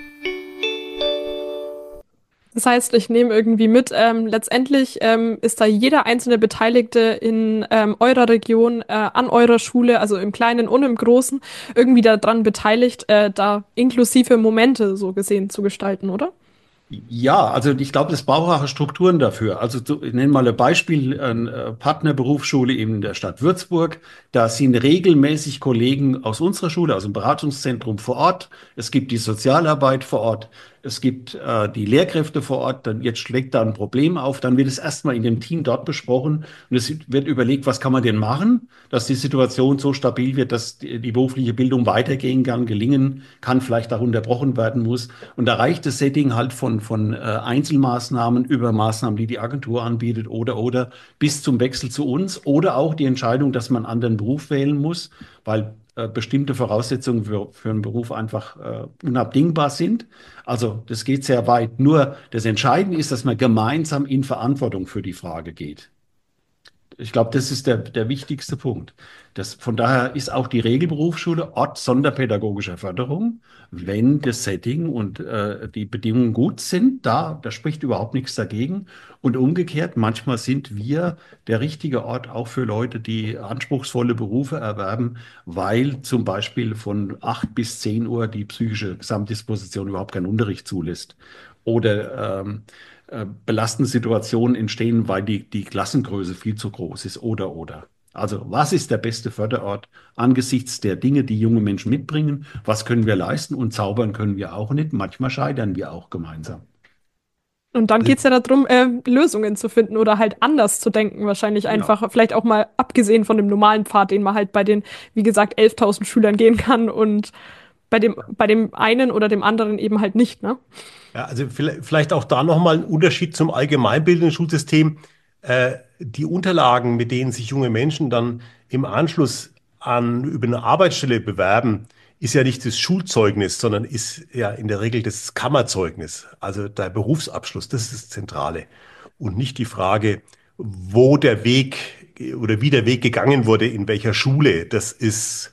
Das heißt, ich nehme irgendwie mit, letztendlich ist da jeder einzelne Beteiligte in eurer Region, an eurer Schule, also im Kleinen und im Großen, irgendwie daran beteiligt, da inklusive Momente so gesehen zu gestalten, oder? Ja, also ich glaube, es braucht auch Strukturen dafür. Also ich nenne mal ein Beispiel, eine Partnerberufsschule in der Stadt Würzburg. Da sind regelmäßig Kollegen aus unserer Schule, aus dem Beratungszentrum vor Ort. Es gibt die Sozialarbeit vor Ort. Es gibt die Lehrkräfte vor Ort. Dann jetzt schlägt da ein Problem auf. Dann wird es erstmal in dem Team dort besprochen und es wird überlegt, was kann man denn machen, dass die Situation so stabil wird, dass die berufliche Bildung weitergehen kann, gelingen kann, vielleicht auch unterbrochen werden muss. Und da reicht das Setting halt von Einzelmaßnahmen über Maßnahmen, die die Agentur anbietet oder bis zum Wechsel zu uns oder auch die Entscheidung, dass man einen anderen Beruf wählen muss, weil bestimmte Voraussetzungen für einen Beruf einfach unabdingbar sind. Also das geht sehr weit. Nur das Entscheidende ist, dass man gemeinsam in Verantwortung für die Frage geht. Ich glaube, das ist der wichtigste Punkt. Von daher ist auch die Regelberufsschule Ort sonderpädagogischer Förderung, wenn das Setting und die Bedingungen gut sind. Da spricht überhaupt nichts dagegen. Und umgekehrt, manchmal sind wir der richtige Ort auch für Leute, die anspruchsvolle Berufe erwerben, weil zum Beispiel von 8 bis 10 Uhr die psychische Gesamtdisposition überhaupt keinen Unterricht zulässt. Oder belastende Situationen entstehen, weil die Klassengröße viel zu groß ist oder. Also was ist der beste Förderort angesichts der Dinge, die junge Menschen mitbringen? Was können wir leisten? Und zaubern können wir auch nicht. Manchmal scheitern wir auch gemeinsam. Und dann geht's ja darum, Lösungen zu finden oder halt anders zu denken, wahrscheinlich einfach, vielleicht auch mal abgesehen von dem normalen Pfad, den man halt bei den, wie gesagt, 11.000 Schülern gehen kann und bei dem einen oder dem anderen eben halt nicht, ne? Ja, also vielleicht auch da nochmal ein Unterschied zum allgemeinbildenden Schulsystem. Die Unterlagen, mit denen sich junge Menschen dann im Anschluss über eine Arbeitsstelle bewerben, ist ja nicht das Schulzeugnis, sondern ist ja in der Regel das Kammerzeugnis, also der Berufsabschluss, das ist das Zentrale. Und nicht die Frage, wo der Weg oder wie der Weg gegangen wurde, in welcher Schule. Das ist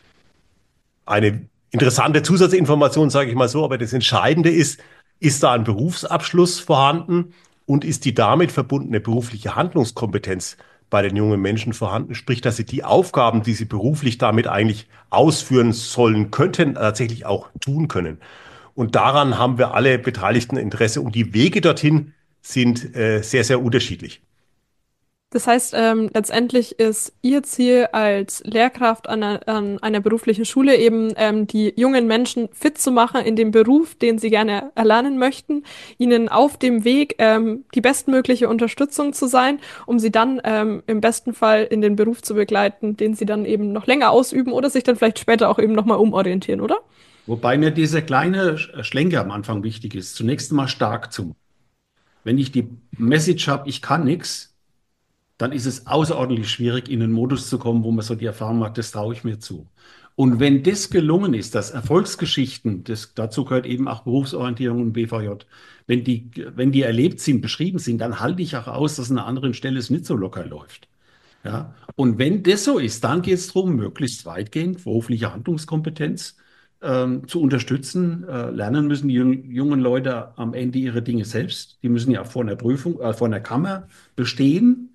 eine interessante Zusatzinformation, sage ich mal so, aber das Entscheidende ist da ein Berufsabschluss vorhanden und ist die damit verbundene berufliche Handlungskompetenz bei den jungen Menschen vorhanden, sprich, dass sie die Aufgaben, die sie beruflich damit eigentlich ausführen sollen, könnten, tatsächlich auch tun können. Und daran haben wir alle Beteiligten Interesse und die Wege dorthin sind sehr, sehr unterschiedlich. Das heißt, letztendlich ist Ihr Ziel als Lehrkraft an einer beruflichen Schule eben, die jungen Menschen fit zu machen in dem Beruf, den sie gerne erlernen möchten, ihnen auf dem Weg die bestmögliche Unterstützung zu sein, um sie dann im besten Fall in den Beruf zu begleiten, den sie dann eben noch länger ausüben oder sich dann vielleicht später auch eben nochmal umorientieren, oder? Wobei mir dieser kleine Schlenker am Anfang wichtig ist. Zunächst mal stark zu. Wenn ich die Message habe, ich kann nichts, dann ist es außerordentlich schwierig, in einen Modus zu kommen, wo man so die Erfahrung macht, das traue ich mir zu. Und wenn das gelungen ist, dass Erfolgsgeschichten, dazu gehört eben auch Berufsorientierung und BVJ, wenn die erlebt sind, beschrieben sind, dann halte ich auch aus, dass an einer anderen Stelle es nicht so locker läuft. Ja? Und wenn das so ist, dann geht es darum, möglichst weitgehend berufliche Handlungskompetenz zu unterstützen. Lernen müssen die jungen Leute am Ende ihre Dinge selbst. Die müssen ja vor einer Prüfung, vor einer Kammer bestehen.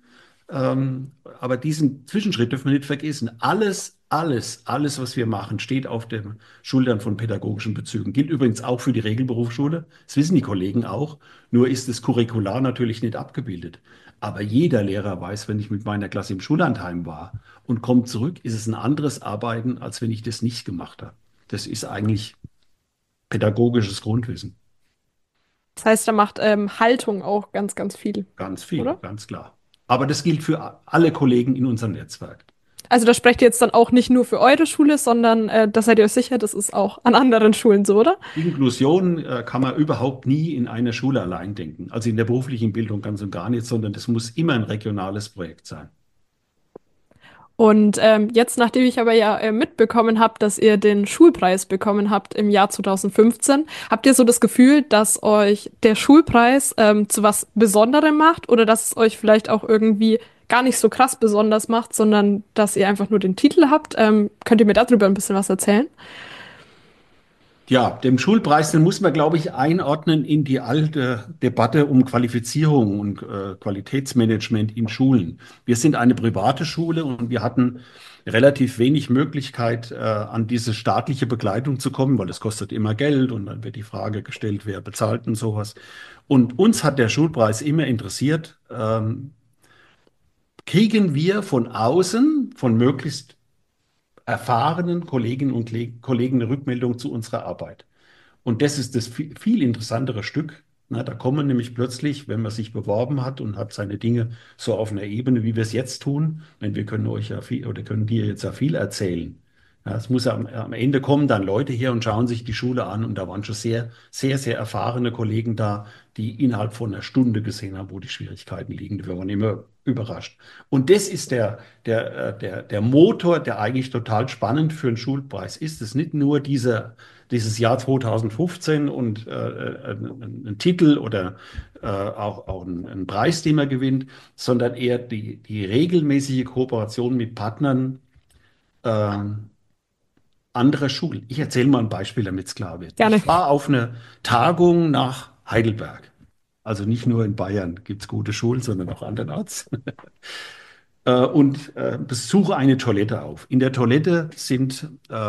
Aber diesen Zwischenschritt dürfen wir nicht vergessen. Alles, was wir machen, steht auf den Schultern von pädagogischen Bezügen. Gilt übrigens auch für die Regelberufsschule. Das wissen die Kollegen auch. Nur ist es curricular natürlich nicht abgebildet. Aber jeder Lehrer weiß, wenn ich mit meiner Klasse im Schullandheim war und komme zurück, ist es ein anderes Arbeiten, als wenn ich das nicht gemacht habe. Das ist eigentlich pädagogisches Grundwissen. Das heißt, da macht Haltung auch ganz, ganz viel, Ganz viel, oder? ganz klar. Aber das gilt für alle Kollegen in unserem Netzwerk. Also da sprecht ihr jetzt dann auch nicht nur für eure Schule, sondern da seid ihr euch sicher, das ist auch an anderen Schulen so, oder? Inklusion kann man überhaupt nie in einer Schule allein denken. Also in der beruflichen Bildung ganz und gar nicht, sondern das muss immer ein regionales Projekt sein. Und jetzt, nachdem ich aber ja mitbekommen habe, dass ihr den Schulpreis bekommen habt im Jahr 2015, habt ihr so das Gefühl, dass euch der Schulpreis zu was Besonderem macht oder dass es euch vielleicht auch irgendwie gar nicht so krass besonders macht, sondern dass ihr einfach nur den Titel habt? Könnt ihr mir darüber ein bisschen was erzählen? Ja, dem Schulpreis, den muss man, glaube ich, einordnen in die alte Debatte um Qualifizierung und Qualitätsmanagement in Schulen. Wir sind eine private Schule und wir hatten relativ wenig Möglichkeit, an diese staatliche Begleitung zu kommen, weil es kostet immer Geld und dann wird die Frage gestellt, wer bezahlt und sowas. Und uns hat der Schulpreis immer interessiert, kriegen wir von außen, von möglichst erfahrenen Kolleginnen und Kollegen eine Rückmeldung zu unserer Arbeit. Und das ist das viel interessantere Stück. Na, da kommen nämlich plötzlich, wenn man sich beworben hat und hat seine Dinge so auf einer Ebene, wie wir es jetzt tun, denn wir können euch ja viel oder können dir jetzt ja viel erzählen. Ja, es muss am Ende kommen dann Leute her und schauen sich die Schule an und da waren schon sehr erfahrene Kollegen da, die innerhalb von einer Stunde gesehen haben, wo die Schwierigkeiten liegen. Wir waren immer überrascht. Und das ist der Motor, der eigentlich total spannend für einen Schulpreis ist. Es ist nicht nur dieses Jahr 2015 und ein Titel oder auch ein Preis, den man gewinnt, sondern eher die regelmäßige Kooperation mit Partnern anderer Schulen. Ich erzähle mal ein Beispiel, damit es klar wird. Gerne. Ich war auf eine Tagung nach Heidelberg. Also nicht nur in Bayern gibt es gute Schulen, sondern auch andernorts. Und besuche eine Toilette auf. In der Toilette sind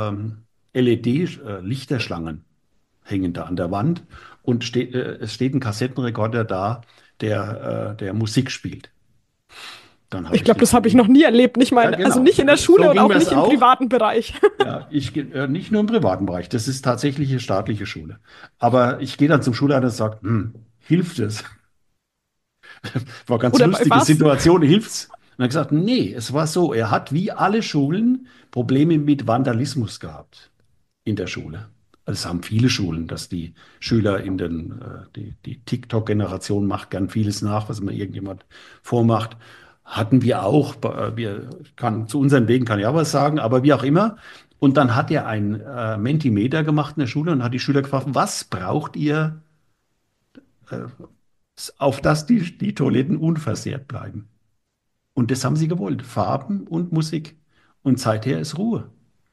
LED-Lichterschlangen hängen da an der Wand und es steht ein Kassettenrekorder da, der Musik spielt. Dann habe Ich ich glaube, den das habe ich Kollegen, noch nie erlebt. Nicht ja mal, also genau, nicht in der Schule so und ging auch mir es nicht im auch. privaten Bereich. Ja, nicht nur im privaten Bereich, das ist tatsächlich eine staatliche Schule. Aber ich gehe dann zum Schulleiter und sage, hilft es? War eine ganz Oder bei lustige was? Situation, hilft's? Und er hat gesagt, nee, es war so, er hat wie alle Schulen Probleme mit Vandalismus gehabt in der Schule. Also es haben viele Schulen, dass die Schüler die TikTok-Generation macht gern vieles nach, was immer irgendjemand vormacht. Hatten wir auch, zu unseren Wegen kann ich auch was sagen, aber wie auch immer. Und dann hat er ein Mentimeter gemacht in der Schule und hat die Schüler gefragt, was braucht ihr, äh, auf dass die Toiletten unversehrt bleiben? Und das haben sie gewollt, Farben und Musik. Und seither ist Ruhe.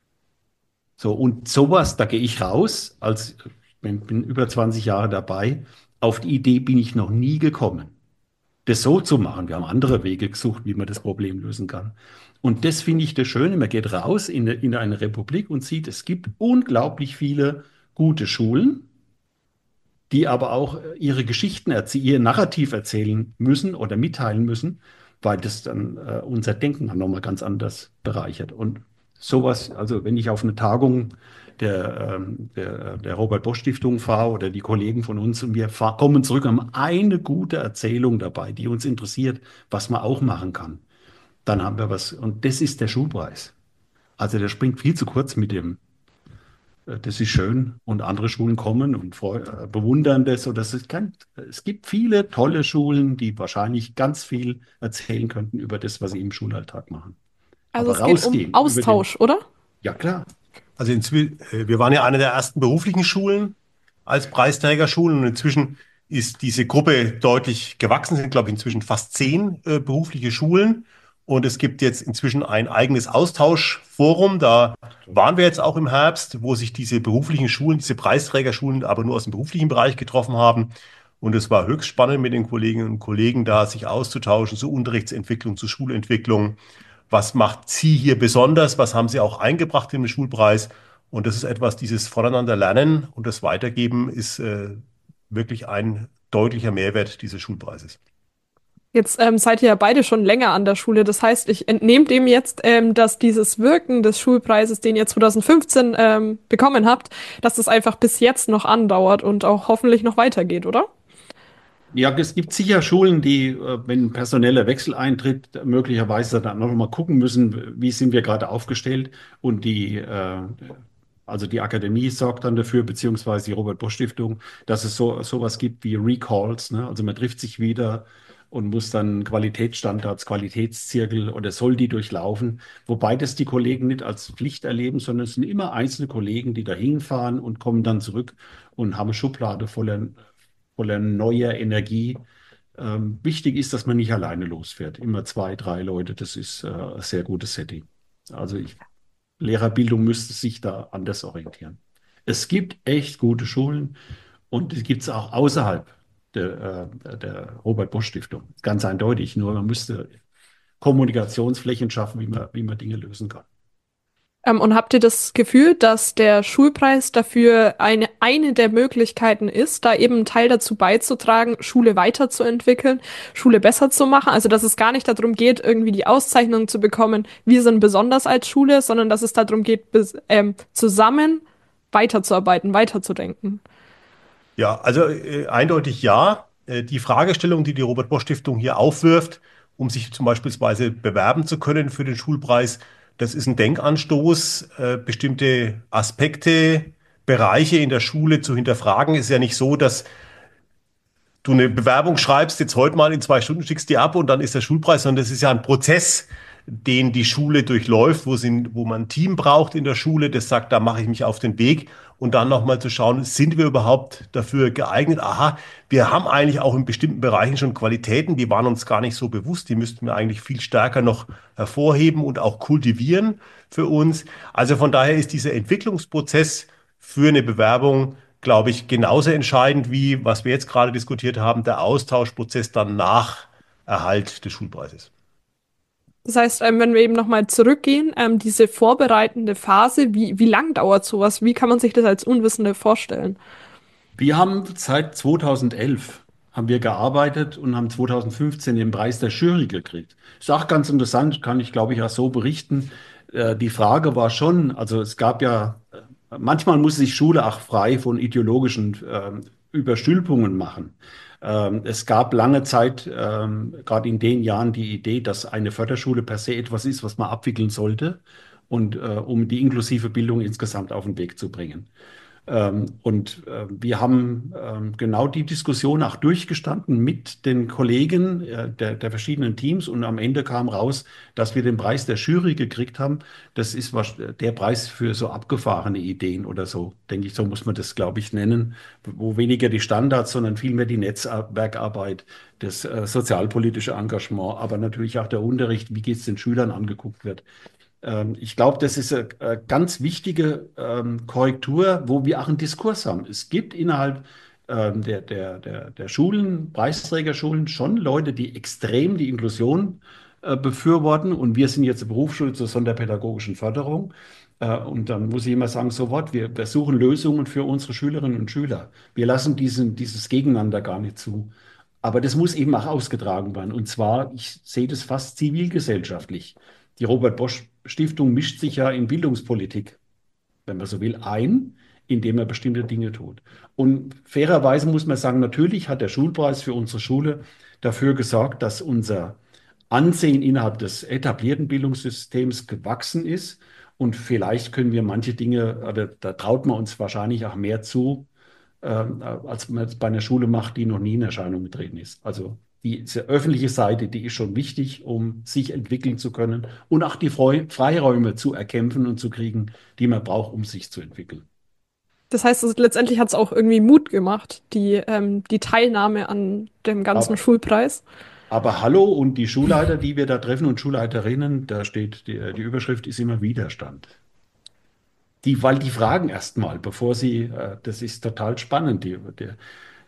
So, und sowas, da gehe ich raus, bin über 20 Jahre dabei. Auf die Idee bin ich noch nie gekommen, das so zu machen. Wir haben andere Wege gesucht, wie man das Problem lösen kann. Und das finde ich das Schöne. Man geht raus in eine Republik und sieht, es gibt unglaublich viele gute Schulen, die aber auch ihre Geschichten ihr Narrativ erzählen müssen oder mitteilen müssen, weil das dann unser Denken dann nochmal ganz anders bereichert. Und sowas, also wenn ich auf eine Tagung der Robert-Bosch-Stiftung fahre oder die Kollegen von uns und wir kommen zurück, haben eine gute Erzählung dabei, die uns interessiert, was man auch machen kann, dann haben wir was. Und das ist der Schulpreis. Also der springt viel zu kurz mit dem das ist schön und andere Schulen kommen und bewundern das. Und es gibt viele tolle Schulen, die wahrscheinlich ganz viel erzählen könnten über das, was sie im Schulalltag machen. Also Aber es geht um rausgehen über Austausch, oder? ja klar, Also wir waren ja eine der ersten beruflichen Schulen als Preisträgerschulen und inzwischen ist diese Gruppe deutlich gewachsen, sind glaube ich inzwischen fast 10 berufliche Schulen und es gibt jetzt inzwischen ein eigenes Austauschforum. Da waren wir jetzt auch im Herbst, wo sich diese beruflichen Schulen, diese Preisträgerschulen, aber nur aus dem beruflichen Bereich getroffen haben. Und es war höchst spannend, mit den Kolleginnen und Kollegen da sich auszutauschen zur Unterrichtsentwicklung, zur Schulentwicklung. Was macht Sie hier besonders? Was haben Sie auch eingebracht in den Schulpreis? Und das ist etwas, dieses Voneinander lernen und das Weitergeben ist wirklich ein deutlicher Mehrwert dieses Schulpreises. Jetzt seid ihr ja beide schon länger an der Schule. Das heißt, ich entnehme dem jetzt, dass dieses Wirken des Schulpreises, den ihr 2015 bekommen habt, dass das einfach bis jetzt noch andauert und auch hoffentlich noch weitergeht, oder? Ja, es gibt sicher Schulen, die, wenn ein personeller Wechsel eintritt, möglicherweise dann noch mal gucken müssen, wie sind wir gerade aufgestellt. Und also die Akademie sorgt dann dafür, beziehungsweise die Robert-Bosch-Stiftung, dass es sowas gibt wie Recalls. Ne? Also man trifft sich wieder und muss dann Qualitätsstandards, Qualitätszirkel oder soll die durchlaufen. Wobei das die Kollegen nicht als Pflicht erleben, sondern es sind immer einzelne Kollegen, die da hinfahren und kommen dann zurück und haben eine Schublade voller neuer Energie. Wichtig ist, dass man nicht alleine losfährt. Immer zwei, drei Leute, das ist ein sehr gutes Setting. Also Lehrerbildung müsste sich da anders orientieren. Es gibt echt gute Schulen und die gibt es auch außerhalb der Robert-Bosch-Stiftung. Ganz eindeutig. Nur man müsste Kommunikationsflächen schaffen, wie man Dinge lösen kann. Und habt ihr das Gefühl, dass der Schulpreis dafür eine der Möglichkeiten ist, da eben einen Teil dazu beizutragen, Schule weiterzuentwickeln, Schule besser zu machen? Also, dass es gar nicht darum geht, irgendwie die Auszeichnung zu bekommen, wir sind besonders als Schule, sondern dass es darum geht, zusammen weiterzuarbeiten, weiterzudenken. Ja, also eindeutig ja. Die Fragestellung, die die Robert-Bosch-Stiftung hier aufwirft, um sich zum Beispiel bewerben zu können für den Schulpreis, das ist ein Denkanstoß, bestimmte Aspekte, Bereiche in der Schule zu hinterfragen. Es ist ja nicht so, dass du eine Bewerbung schreibst, jetzt heute mal in 2 Stunden, schickst die ab und dann ist der Schulpreis, sondern das ist ja ein Prozess, den die Schule durchläuft, wo man ein Team braucht in der Schule, das sagt, da mache ich mich auf den Weg und dann nochmal zu schauen, sind wir überhaupt dafür geeignet? Aha, wir haben eigentlich auch in bestimmten Bereichen schon Qualitäten, die waren uns gar nicht so bewusst, die müssten wir eigentlich viel stärker noch hervorheben und auch kultivieren für uns. Also von daher ist dieser Entwicklungsprozess für eine Bewerbung, glaube ich, genauso entscheidend wie, was wir jetzt gerade diskutiert haben, der Austauschprozess dann nach Erhalt des Schulpreises. Das heißt, wenn wir eben nochmal zurückgehen, diese vorbereitende Phase, wie lang dauert sowas? Wie kann man sich das als Unwissende vorstellen? Wir haben seit 2011 haben wir gearbeitet und haben 2015 den Preis der Jury gekriegt. Ist auch ganz interessant, kann ich glaube ich auch so berichten. Die Frage war schon, also es gab ja, manchmal muss sich Schule auch frei von ideologischen Überstülpungen machen. Es gab lange Zeit, gerade in den Jahren, die Idee, dass eine Förderschule per se etwas ist, was man abwickeln sollte und um die inklusive Bildung insgesamt auf den Weg zu bringen. Wir haben genau die Diskussion auch durchgestanden mit den Kollegen der verschiedenen Teams und am Ende kam raus, dass wir den Preis der Jury gekriegt haben. Das ist der Preis für so abgefahrene Ideen oder so, denke ich, so muss man das, glaube ich, nennen, wo weniger die Standards, sondern vielmehr die Netzwerkarbeit, das sozialpolitische Engagement, aber natürlich auch der Unterricht, wie geht es den Schülern angeguckt wird. Ich glaube, das ist eine ganz wichtige Korrektur, wo wir auch einen Diskurs haben. Es gibt innerhalb der Schulen, Preisträgerschulen, schon Leute, die extrem die Inklusion befürworten. Und wir sind jetzt eine Berufsschule zur sonderpädagogischen Förderung. Und dann muss ich immer sagen, so what, wir suchen Lösungen für unsere Schülerinnen und Schüler. Wir lassen dieses Gegeneinander gar nicht zu. Aber das muss eben auch ausgetragen werden. Und zwar, ich sehe das fast zivilgesellschaftlich. Die Robert-Bosch-Stiftung mischt sich ja in Bildungspolitik, wenn man so will, ein, indem er bestimmte Dinge tut. Und fairerweise muss man sagen, natürlich hat der Schulpreis für unsere Schule dafür gesorgt, dass unser Ansehen innerhalb des etablierten Bildungssystems gewachsen ist. Und vielleicht können wir manche Dinge, oder da traut man uns wahrscheinlich auch mehr zu, als man es bei einer Schule macht, die noch nie in Erscheinung getreten ist. Also diese öffentliche Seite, die ist schon wichtig, um sich entwickeln zu können und auch die Freiräume zu erkämpfen und zu kriegen, die man braucht, um sich zu entwickeln. Das heißt, letztendlich hat es auch irgendwie Mut gemacht, die Teilnahme an dem ganzen Aber, Schulpreis. aber hallo und die Schulleiter, die wir da treffen und Schulleiterinnen, da steht, die Überschrift ist immer Widerstand. Weil die fragen erst mal, bevor sie, das ist total spannend,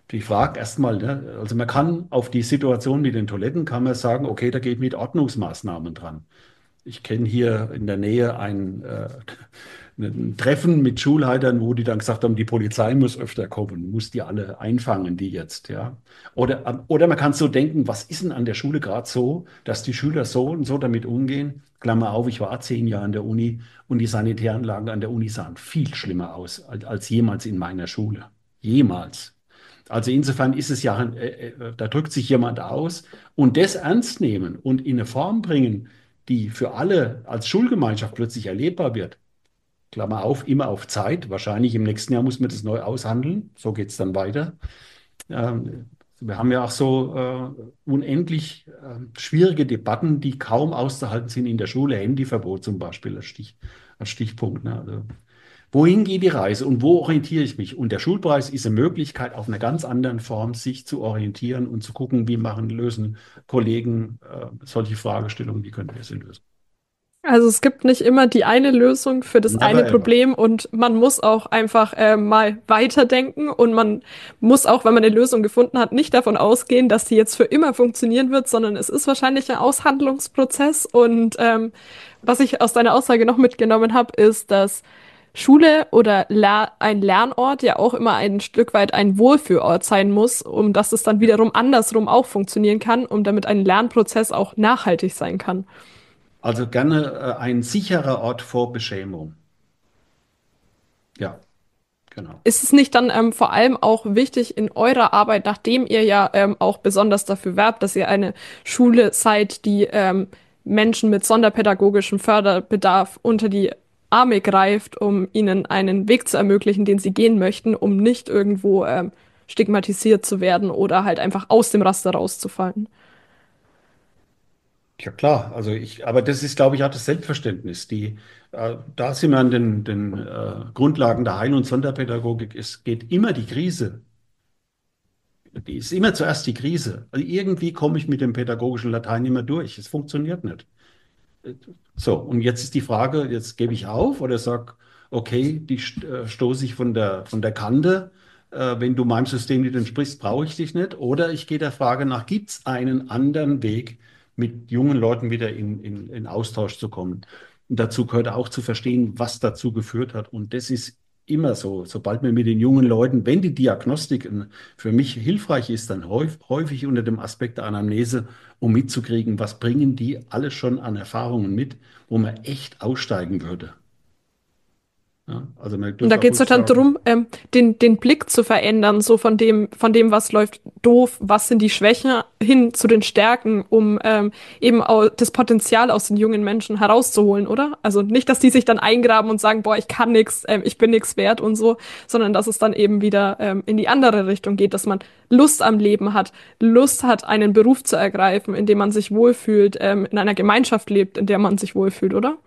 Die Frage erstmal, ne? Also man kann auf die Situation mit den Toiletten kann man sagen, okay, da geht mit Ordnungsmaßnahmen dran. Ich kenne hier in der Nähe ein Treffen mit Schulleitern, wo die dann gesagt haben, die Polizei muss öfter kommen, muss die alle einfangen, die jetzt, ja. Oder man kann so denken, was ist denn an der Schule gerade so, dass die Schüler so und so damit umgehen? Klammer auf, ich war 10 Jahre an der Uni und die Sanitäranlagen an der Uni sahen viel schlimmer aus als jemals in meiner Schule. Jemals. Also insofern ist es ja, da drückt sich jemand aus und das ernst nehmen und in eine Form bringen, die für alle als Schulgemeinschaft plötzlich erlebbar wird. Klammer auf, immer auf Zeit. Wahrscheinlich im nächsten Jahr muss man das neu aushandeln. So geht es dann weiter. Wir haben ja auch so unendlich schwierige Debatten, die kaum auszuhalten sind in der Schule. Handyverbot zum Beispiel als Stichpunkt. Ne? Also, wohin geht die Reise und wo orientiere ich mich? Und der Schulpreis ist eine Möglichkeit, auf einer ganz anderen Form sich zu orientieren und zu gucken, lösen Kollegen solche Fragestellungen, wie können wir sie lösen. Also es gibt nicht immer die eine Lösung für das Never eine ever. Problem und man muss auch einfach mal weiterdenken und man muss auch, wenn man eine Lösung gefunden hat, nicht davon ausgehen, dass die jetzt für immer funktionieren wird, sondern es ist wahrscheinlich ein Aushandlungsprozess und was ich aus deiner Aussage noch mitgenommen habe, ist, dass Schule oder ein Lernort ja auch immer ein Stück weit ein Wohlfühlort sein muss, um dass es dann wiederum andersrum auch funktionieren kann, um damit ein Lernprozess auch nachhaltig sein kann. Also gerne ein sicherer Ort vor Beschämung. Ja, genau. Ist es nicht dann vor allem auch wichtig in eurer Arbeit, nachdem ihr ja auch besonders dafür werbt, dass ihr eine Schule seid, die Menschen mit sonderpädagogischem Förderbedarf unter die Arme greift, um ihnen einen Weg zu ermöglichen, den sie gehen möchten, um nicht irgendwo stigmatisiert zu werden oder halt einfach aus dem Raster rauszufallen? Ja klar, aber das ist, glaube ich, auch das Selbstverständnis. Da sind wir an den Grundlagen der Heil- und Sonderpädagogik. Es geht immer die Krise. Die ist immer zuerst die Krise. Also irgendwie komme ich mit dem pädagogischen Latein immer durch. Es funktioniert nicht. So, und jetzt ist die Frage, jetzt gebe ich auf oder sag, okay, stoße ich von der Kante. Wenn du meinem System nicht entsprichst, brauche ich dich nicht. Oder ich gehe der Frage nach, gibt es einen anderen Weg, mit jungen Leuten wieder in Austausch zu kommen? Und dazu gehört auch zu verstehen, was dazu geführt hat. Und das ist immer so, sobald wir mit den jungen Leuten, wenn die Diagnostik für mich hilfreich ist, dann häufig unter dem Aspekt der Anamnese, um mitzukriegen, was bringen die alles schon an Erfahrungen mit, wo man echt aussteigen würde. Ja, also man Und da dürfte auch geht es ruhig doch dann sagen, darum, den Blick zu verändern, so von dem, was läuft doof, was sind die Schwächen, hin zu den Stärken, um eben auch das Potenzial aus den jungen Menschen herauszuholen, oder? Also nicht, dass die sich dann eingraben und sagen, boah, ich kann nix, ich bin nix wert und so, sondern dass es dann eben wieder in die andere Richtung geht, dass man Lust am Leben hat, Lust hat, einen Beruf zu ergreifen, in dem man sich wohlfühlt, in einer Gemeinschaft lebt, in der man sich wohlfühlt, oder?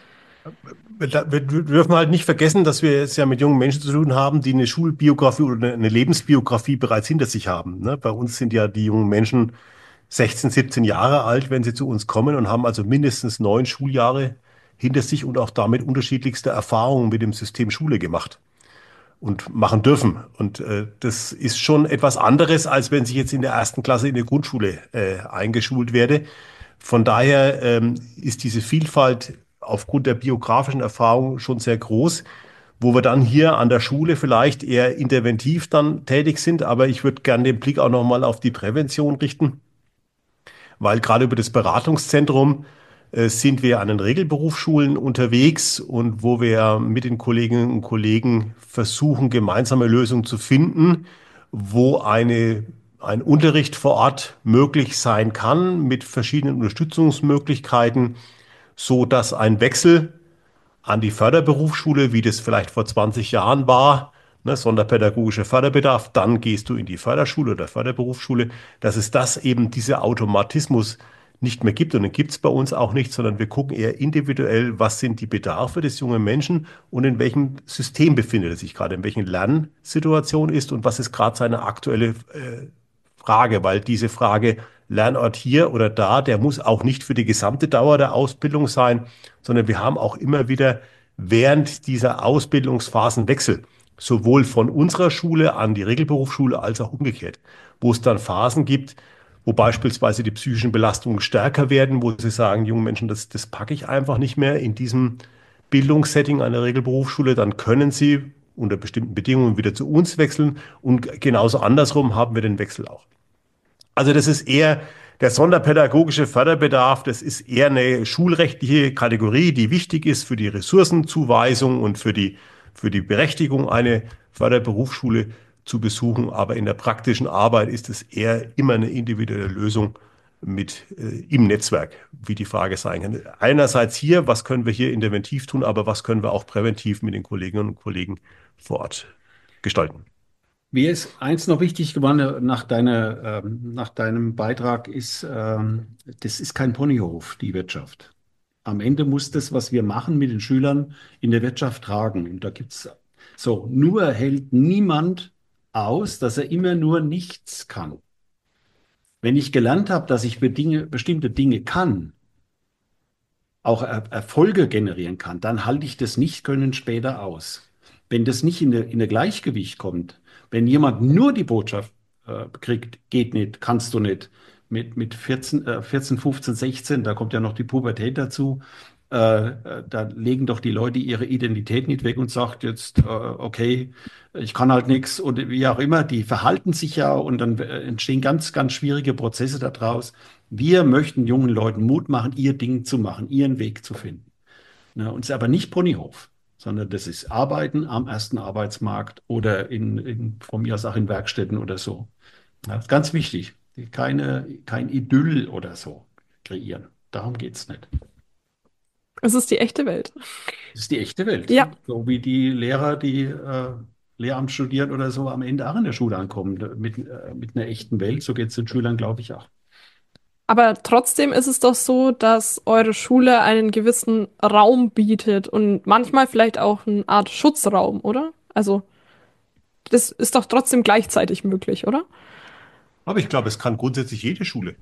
Wir dürfen halt nicht vergessen, dass wir es ja mit jungen Menschen zu tun haben, die eine Schulbiografie oder eine Lebensbiografie bereits hinter sich haben. Ne? Bei uns sind ja die jungen Menschen 16, 17 Jahre alt, wenn sie zu uns kommen und haben also mindestens 9 Schuljahre hinter sich und auch damit unterschiedlichste Erfahrungen mit dem System Schule gemacht und machen dürfen. Und das ist schon etwas anderes, als wenn ich jetzt in der ersten Klasse in der Grundschule eingeschult werde. Von daher ist diese Vielfalt aufgrund der biografischen Erfahrung schon sehr groß, wo wir dann hier an der Schule vielleicht eher interventiv dann tätig sind. Aber ich würde gerne den Blick auch nochmal auf die Prävention richten, weil gerade über das Beratungszentrum sind wir an den Regelberufsschulen unterwegs und wo wir mit den Kolleginnen und Kollegen versuchen, gemeinsame Lösungen zu finden, wo ein Unterricht vor Ort möglich sein kann mit verschiedenen Unterstützungsmöglichkeiten, so dass ein Wechsel an die Förderberufsschule, wie das vielleicht vor 20 Jahren war, ne, sonderpädagogischer Förderbedarf, dann gehst du in die Förderschule oder Förderberufsschule, dass es das eben dieser Automatismus nicht mehr gibt. Und den gibt es bei uns auch nicht, sondern wir gucken eher individuell, was sind die Bedarfe des jungen Menschen und in welchem System befindet er sich gerade, in welchen Lernsituation ist und was ist gerade seine aktuelle Frage, weil diese Frage Lernort hier oder da, der muss auch nicht für die gesamte Dauer der Ausbildung sein, sondern wir haben auch immer wieder während dieser Ausbildungsphasen Wechsel. sowohl von unserer Schule an die Regelberufsschule als auch umgekehrt, wo es dann Phasen gibt, wo beispielsweise die psychischen Belastungen stärker werden, wo sie sagen, jungen Menschen, das packe ich einfach nicht mehr in diesem Bildungssetting einer Regelberufsschule, dann können sie unter bestimmten Bedingungen wieder zu uns wechseln und genauso andersrum haben wir den Wechsel auch. Also das ist eher der sonderpädagogische Förderbedarf, das ist eher eine schulrechtliche Kategorie, die wichtig ist für die Ressourcenzuweisung und für die Berechtigung, eine Förderberufsschule zu besuchen. Aber in der praktischen Arbeit ist es eher immer eine individuelle Lösung im Netzwerk, wie die Frage sein kann. Einerseits hier, was können wir hier interventiv tun, aber was können wir auch präventiv mit den Kolleginnen und Kollegen vor Ort gestalten. Mir ist eins noch wichtig geworden nach deinem Beitrag, das ist kein Ponyhof, die Wirtschaft. Am Ende muss das, was wir machen mit den Schülern, in der Wirtschaft tragen. Und da gibt's so, nur hält niemand aus, dass er immer nur nichts kann. Wenn ich gelernt habe, dass ich bestimmte Dinge kann, auch Erfolge generieren kann, dann halte ich das Nicht-Können später aus. Wenn das nicht in der Gleichgewicht kommt, wenn jemand nur die Botschaft kriegt, geht nicht, kannst du nicht, mit 14, 15, 16, da kommt ja noch die Pubertät dazu, da legen doch die Leute ihre Identität nicht weg und sagt jetzt, okay, ich kann halt nichts und wie auch immer, die verhalten sich ja und dann entstehen ganz, ganz schwierige Prozesse daraus. Wir möchten jungen Leuten Mut machen, ihr Ding zu machen, ihren Weg zu finden. Ne, und es ist aber nicht Ponyhof, sondern das ist Arbeiten am ersten Arbeitsmarkt oder von mir aus auch in Werkstätten oder so. Ja, das ist ganz wichtig. Kein Idyll oder so kreieren. Darum geht es nicht. Es ist die echte Welt. Das ist die echte Welt. Ja. So wie die Lehrer, die Lehramt studieren oder so, am Ende auch in der Schule ankommen, mit einer echten Welt. So geht es den Schülern, glaube ich, auch. Aber trotzdem ist es doch so, dass eure Schule einen gewissen Raum bietet und manchmal vielleicht auch eine Art Schutzraum, oder? Also, das ist doch trotzdem gleichzeitig möglich, oder? Aber ich glaube, es kann grundsätzlich jede Schule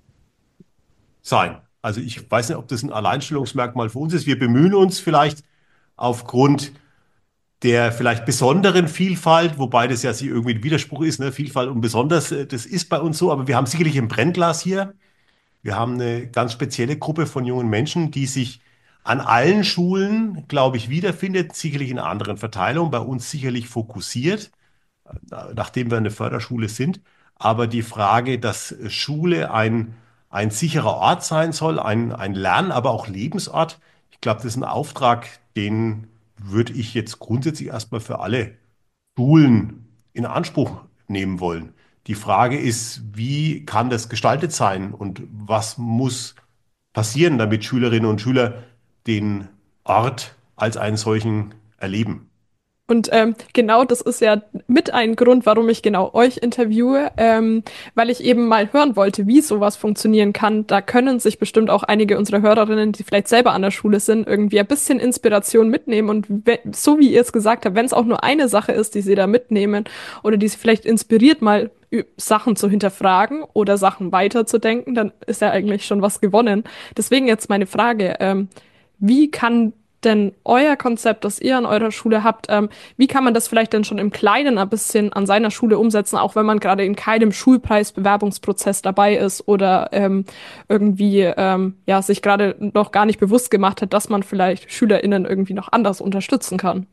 sein. Also ich weiß nicht, ob das ein Alleinstellungsmerkmal für uns ist. Wir bemühen uns vielleicht aufgrund der vielleicht besonderen Vielfalt, wobei das ja sie irgendwie ein Widerspruch ist, ne? Vielfalt und besonders, das ist bei uns so, aber wir haben sicherlich ein Brennglas hier. Wir haben eine ganz spezielle Gruppe von jungen Menschen, die sich an allen Schulen, glaube ich, wiederfindet, sicherlich in einer anderen Verteilung, bei uns sicherlich fokussiert, nachdem wir eine Förderschule sind. Aber die Frage, dass Schule ein sicherer Ort sein soll, ein Lern-, aber auch Lebensort, ich glaube, das ist ein Auftrag, den würde ich jetzt grundsätzlich erstmal für alle Schulen in Anspruch nehmen wollen. Die Frage ist, wie kann das gestaltet sein und was muss passieren, damit Schülerinnen und Schüler den Ort als einen solchen erleben? Und genau das ist ja mit ein Grund, warum ich genau euch interviewe, weil ich eben mal hören wollte, wie sowas funktionieren kann. Da können sich bestimmt auch einige unserer Hörerinnen, die vielleicht selber an der Schule sind, irgendwie ein bisschen Inspiration mitnehmen. Und so wie ihr es gesagt habt, wenn es auch nur eine Sache ist, die sie da mitnehmen oder die sie vielleicht inspiriert, mal Sachen zu hinterfragen oder Sachen weiterzudenken, dann ist ja eigentlich schon was gewonnen. Deswegen jetzt meine Frage, wie kann denn euer Konzept, das ihr an eurer Schule habt, wie kann man das vielleicht denn schon im Kleinen ein bisschen an seiner Schule umsetzen, auch wenn man gerade in keinem Schulpreisbewerbungsprozess dabei ist oder irgendwie ja, sich gerade noch gar nicht bewusst gemacht hat, dass man vielleicht SchülerInnen irgendwie noch anders unterstützen kann?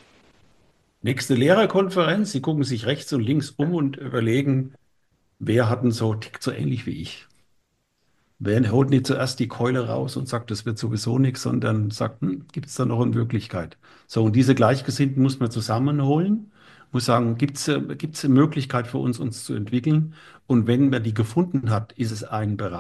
Nächste Lehrerkonferenz, Sie gucken sich rechts und links um und überlegen, wer hat denn tickt so ähnlich wie ich? Wer holt nicht zuerst die Keule raus und sagt, das wird sowieso nichts, sondern sagt, gibt es da noch eine Möglichkeit? So, und diese Gleichgesinnten muss man zusammenholen, muss sagen, gibt's eine Möglichkeit für uns zu entwickeln? Und wenn man die gefunden hat, ist es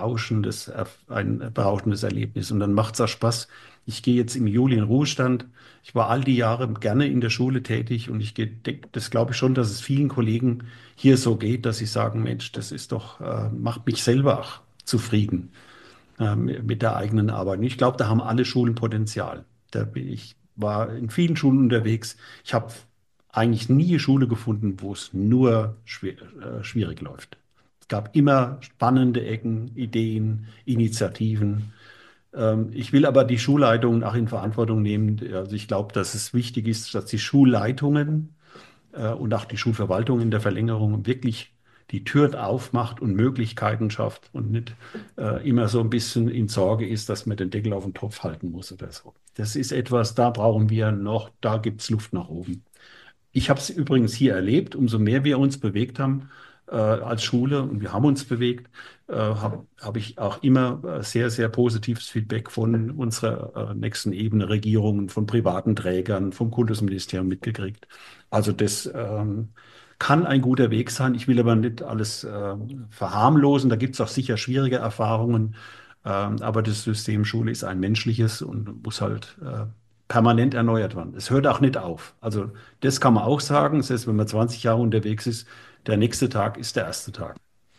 ein berauschendes Erlebnis. Und dann macht es auch Spaß. Ich gehe jetzt im Juli in Ruhestand. Ich war all die Jahre gerne in der Schule tätig und das glaube ich schon, dass es vielen Kollegen hier so geht, dass sie sagen, Mensch, das ist doch, macht mich selber auch zufrieden mit der eigenen Arbeit. Und ich glaube, da haben alle Schulen Potenzial. Ich war in vielen Schulen unterwegs. Ich habe eigentlich nie eine Schule gefunden, wo es nur schwierig läuft. Es gab immer spannende Ecken, Ideen, Initiativen. Ich will aber die Schulleitungen auch in Verantwortung nehmen. Also ich glaube, dass es wichtig ist, dass die Schulleitungen und auch die Schulverwaltung in der Verlängerung wirklich die Türen aufmacht und Möglichkeiten schafft und nicht immer so ein bisschen in Sorge ist, dass man den Deckel auf den Topf halten muss oder so. Das ist etwas, da brauchen wir noch, da gibt es Luft nach oben. Ich habe es übrigens hier erlebt, umso mehr wir uns bewegt haben als Schule und wir haben uns bewegt, hab ich auch immer sehr, sehr positives Feedback von unserer nächsten Ebene, Regierungen, von privaten Trägern, vom Kultusministerium mitgekriegt. Also das kann ein guter Weg sein. Ich will aber nicht alles verharmlosen. Da gibt es auch sicher schwierige Erfahrungen. Aber das System Schule ist ein menschliches und muss halt permanent erneuert werden. Es hört auch nicht auf. Also das kann man auch sagen. Das heißt, wenn man 20 Jahre unterwegs ist, der nächste Tag ist der erste Tag.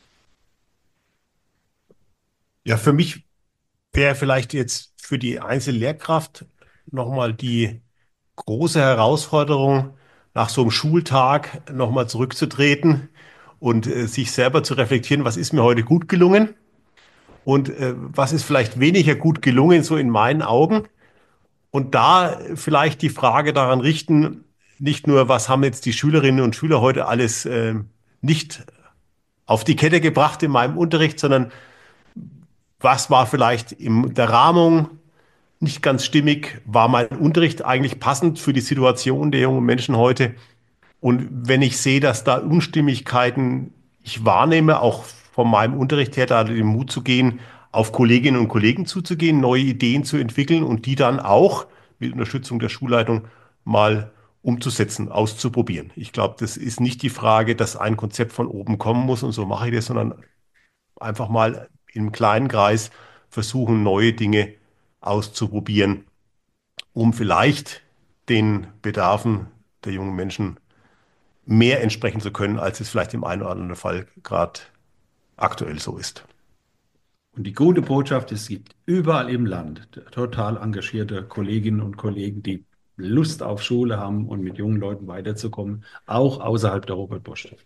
Ja, für mich wäre vielleicht jetzt für die Einzellehrkraft nochmal die große Herausforderung, nach so einem Schultag nochmal zurückzutreten und sich selber zu reflektieren, was ist mir heute gut gelungen und was ist vielleicht weniger gut gelungen, so in meinen Augen. Und da vielleicht die Frage daran richten, nicht nur, was haben jetzt die Schülerinnen und Schüler heute alles nicht auf die Kette gebracht in meinem Unterricht, sondern was war vielleicht in der Rahmung nicht ganz stimmig? War mein Unterricht eigentlich passend für die Situation der jungen Menschen heute? Und wenn ich sehe, dass da Unstimmigkeiten ich wahrnehme, auch von meinem Unterricht her, da den Mut zu gehen, auf Kolleginnen und Kollegen zuzugehen, neue Ideen zu entwickeln und die dann auch mit Unterstützung der Schulleitung mal umzusetzen, auszuprobieren. Ich glaube, das ist nicht die Frage, dass ein Konzept von oben kommen muss und so mache ich das, sondern einfach mal im kleinen Kreis versuchen, neue Dinge auszuprobieren, um vielleicht den Bedarfen der jungen Menschen mehr entsprechen zu können, als es vielleicht im einen oder anderen Fall gerade aktuell so ist. Und die gute Botschaft, es gibt überall im Land total engagierte Kolleginnen und Kollegen, die Lust auf Schule haben und mit jungen Leuten weiterzukommen, auch außerhalb der Robert-Bosch-Stiftung.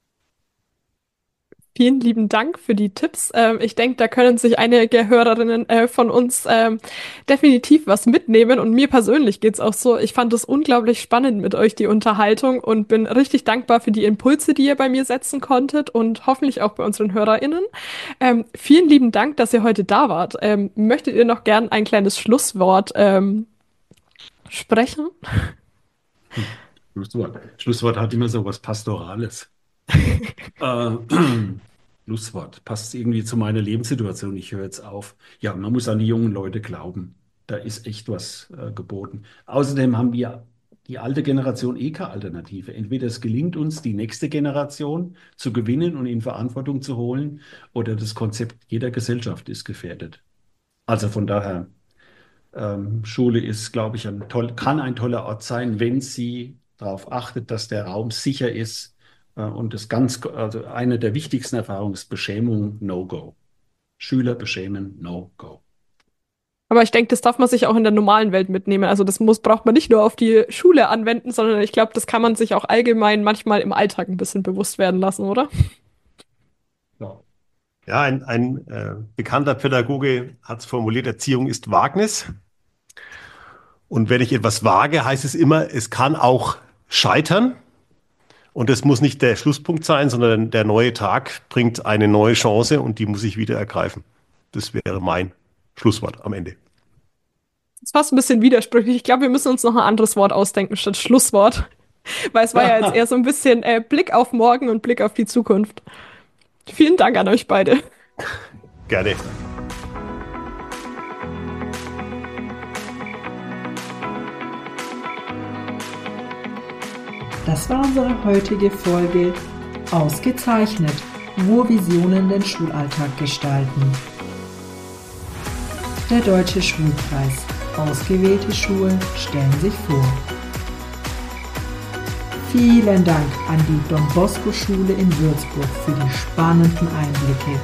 Vielen lieben Dank für die Tipps. Ich denke, da können sich einige Hörerinnen von uns definitiv was mitnehmen. Und mir persönlich geht's auch so. Ich fand es unglaublich spannend mit euch, die Unterhaltung, und bin richtig dankbar für die Impulse, die ihr bei mir setzen konntet und hoffentlich auch bei unseren HörerInnen. Vielen lieben Dank, dass ihr heute da wart. Möchtet ihr noch gern ein kleines Schlusswort sprechen? Schlusswort hat immer so was Pastorales. Schlusswort passt irgendwie zu meiner Lebenssituation. Ich höre jetzt auf. Ja, man muss an die jungen Leute glauben. Da ist echt was geboten. Außerdem haben wir die alte Generation eh keine Alternative. Entweder es gelingt uns, die nächste Generation zu gewinnen und in Verantwortung zu holen, oder das Konzept jeder Gesellschaft ist gefährdet. Also von daher, Schule ist, glaube ich, kann ein toller Ort sein, wenn sie darauf achtet, dass der Raum sicher ist. Und also eine der wichtigsten Erfahrungen ist Beschämung, No-Go. Schüler beschämen, No-Go. Aber ich denke, das darf man sich auch in der normalen Welt mitnehmen. Also das braucht man nicht nur auf die Schule anwenden, sondern ich glaube, das kann man sich auch allgemein manchmal im Alltag ein bisschen bewusst werden lassen, oder? Ja. Ja, ein bekannter Pädagoge hat es formuliert, Erziehung ist Wagnis. Und wenn ich etwas wage, heißt es immer, es kann auch scheitern. Und es muss nicht der Schlusspunkt sein, sondern der neue Tag bringt eine neue Chance und die muss ich wieder ergreifen. Das wäre mein Schlusswort am Ende. Das ist fast ein bisschen widersprüchlich. Ich glaube, wir müssen uns noch ein anderes Wort ausdenken statt Schlusswort. Weil es war ja jetzt eher so ein bisschen Blick auf morgen und Blick auf die Zukunft. Vielen Dank an euch beide. Gerne. Das war unsere heutige Folge Ausgezeichnet, wo Visionen den Schulalltag gestalten. Der Deutsche Schulpreis. Ausgewählte Schulen stellen sich vor. Vielen Dank an die Don Bosco Schule in Würzburg für die spannenden Einblicke.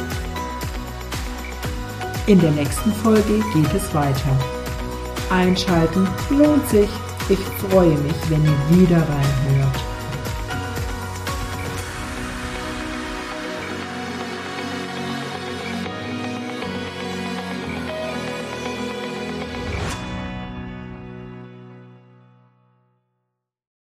In der nächsten Folge geht es weiter. Einschalten lohnt sich. Ich freue mich, wenn ihr wieder reinhört.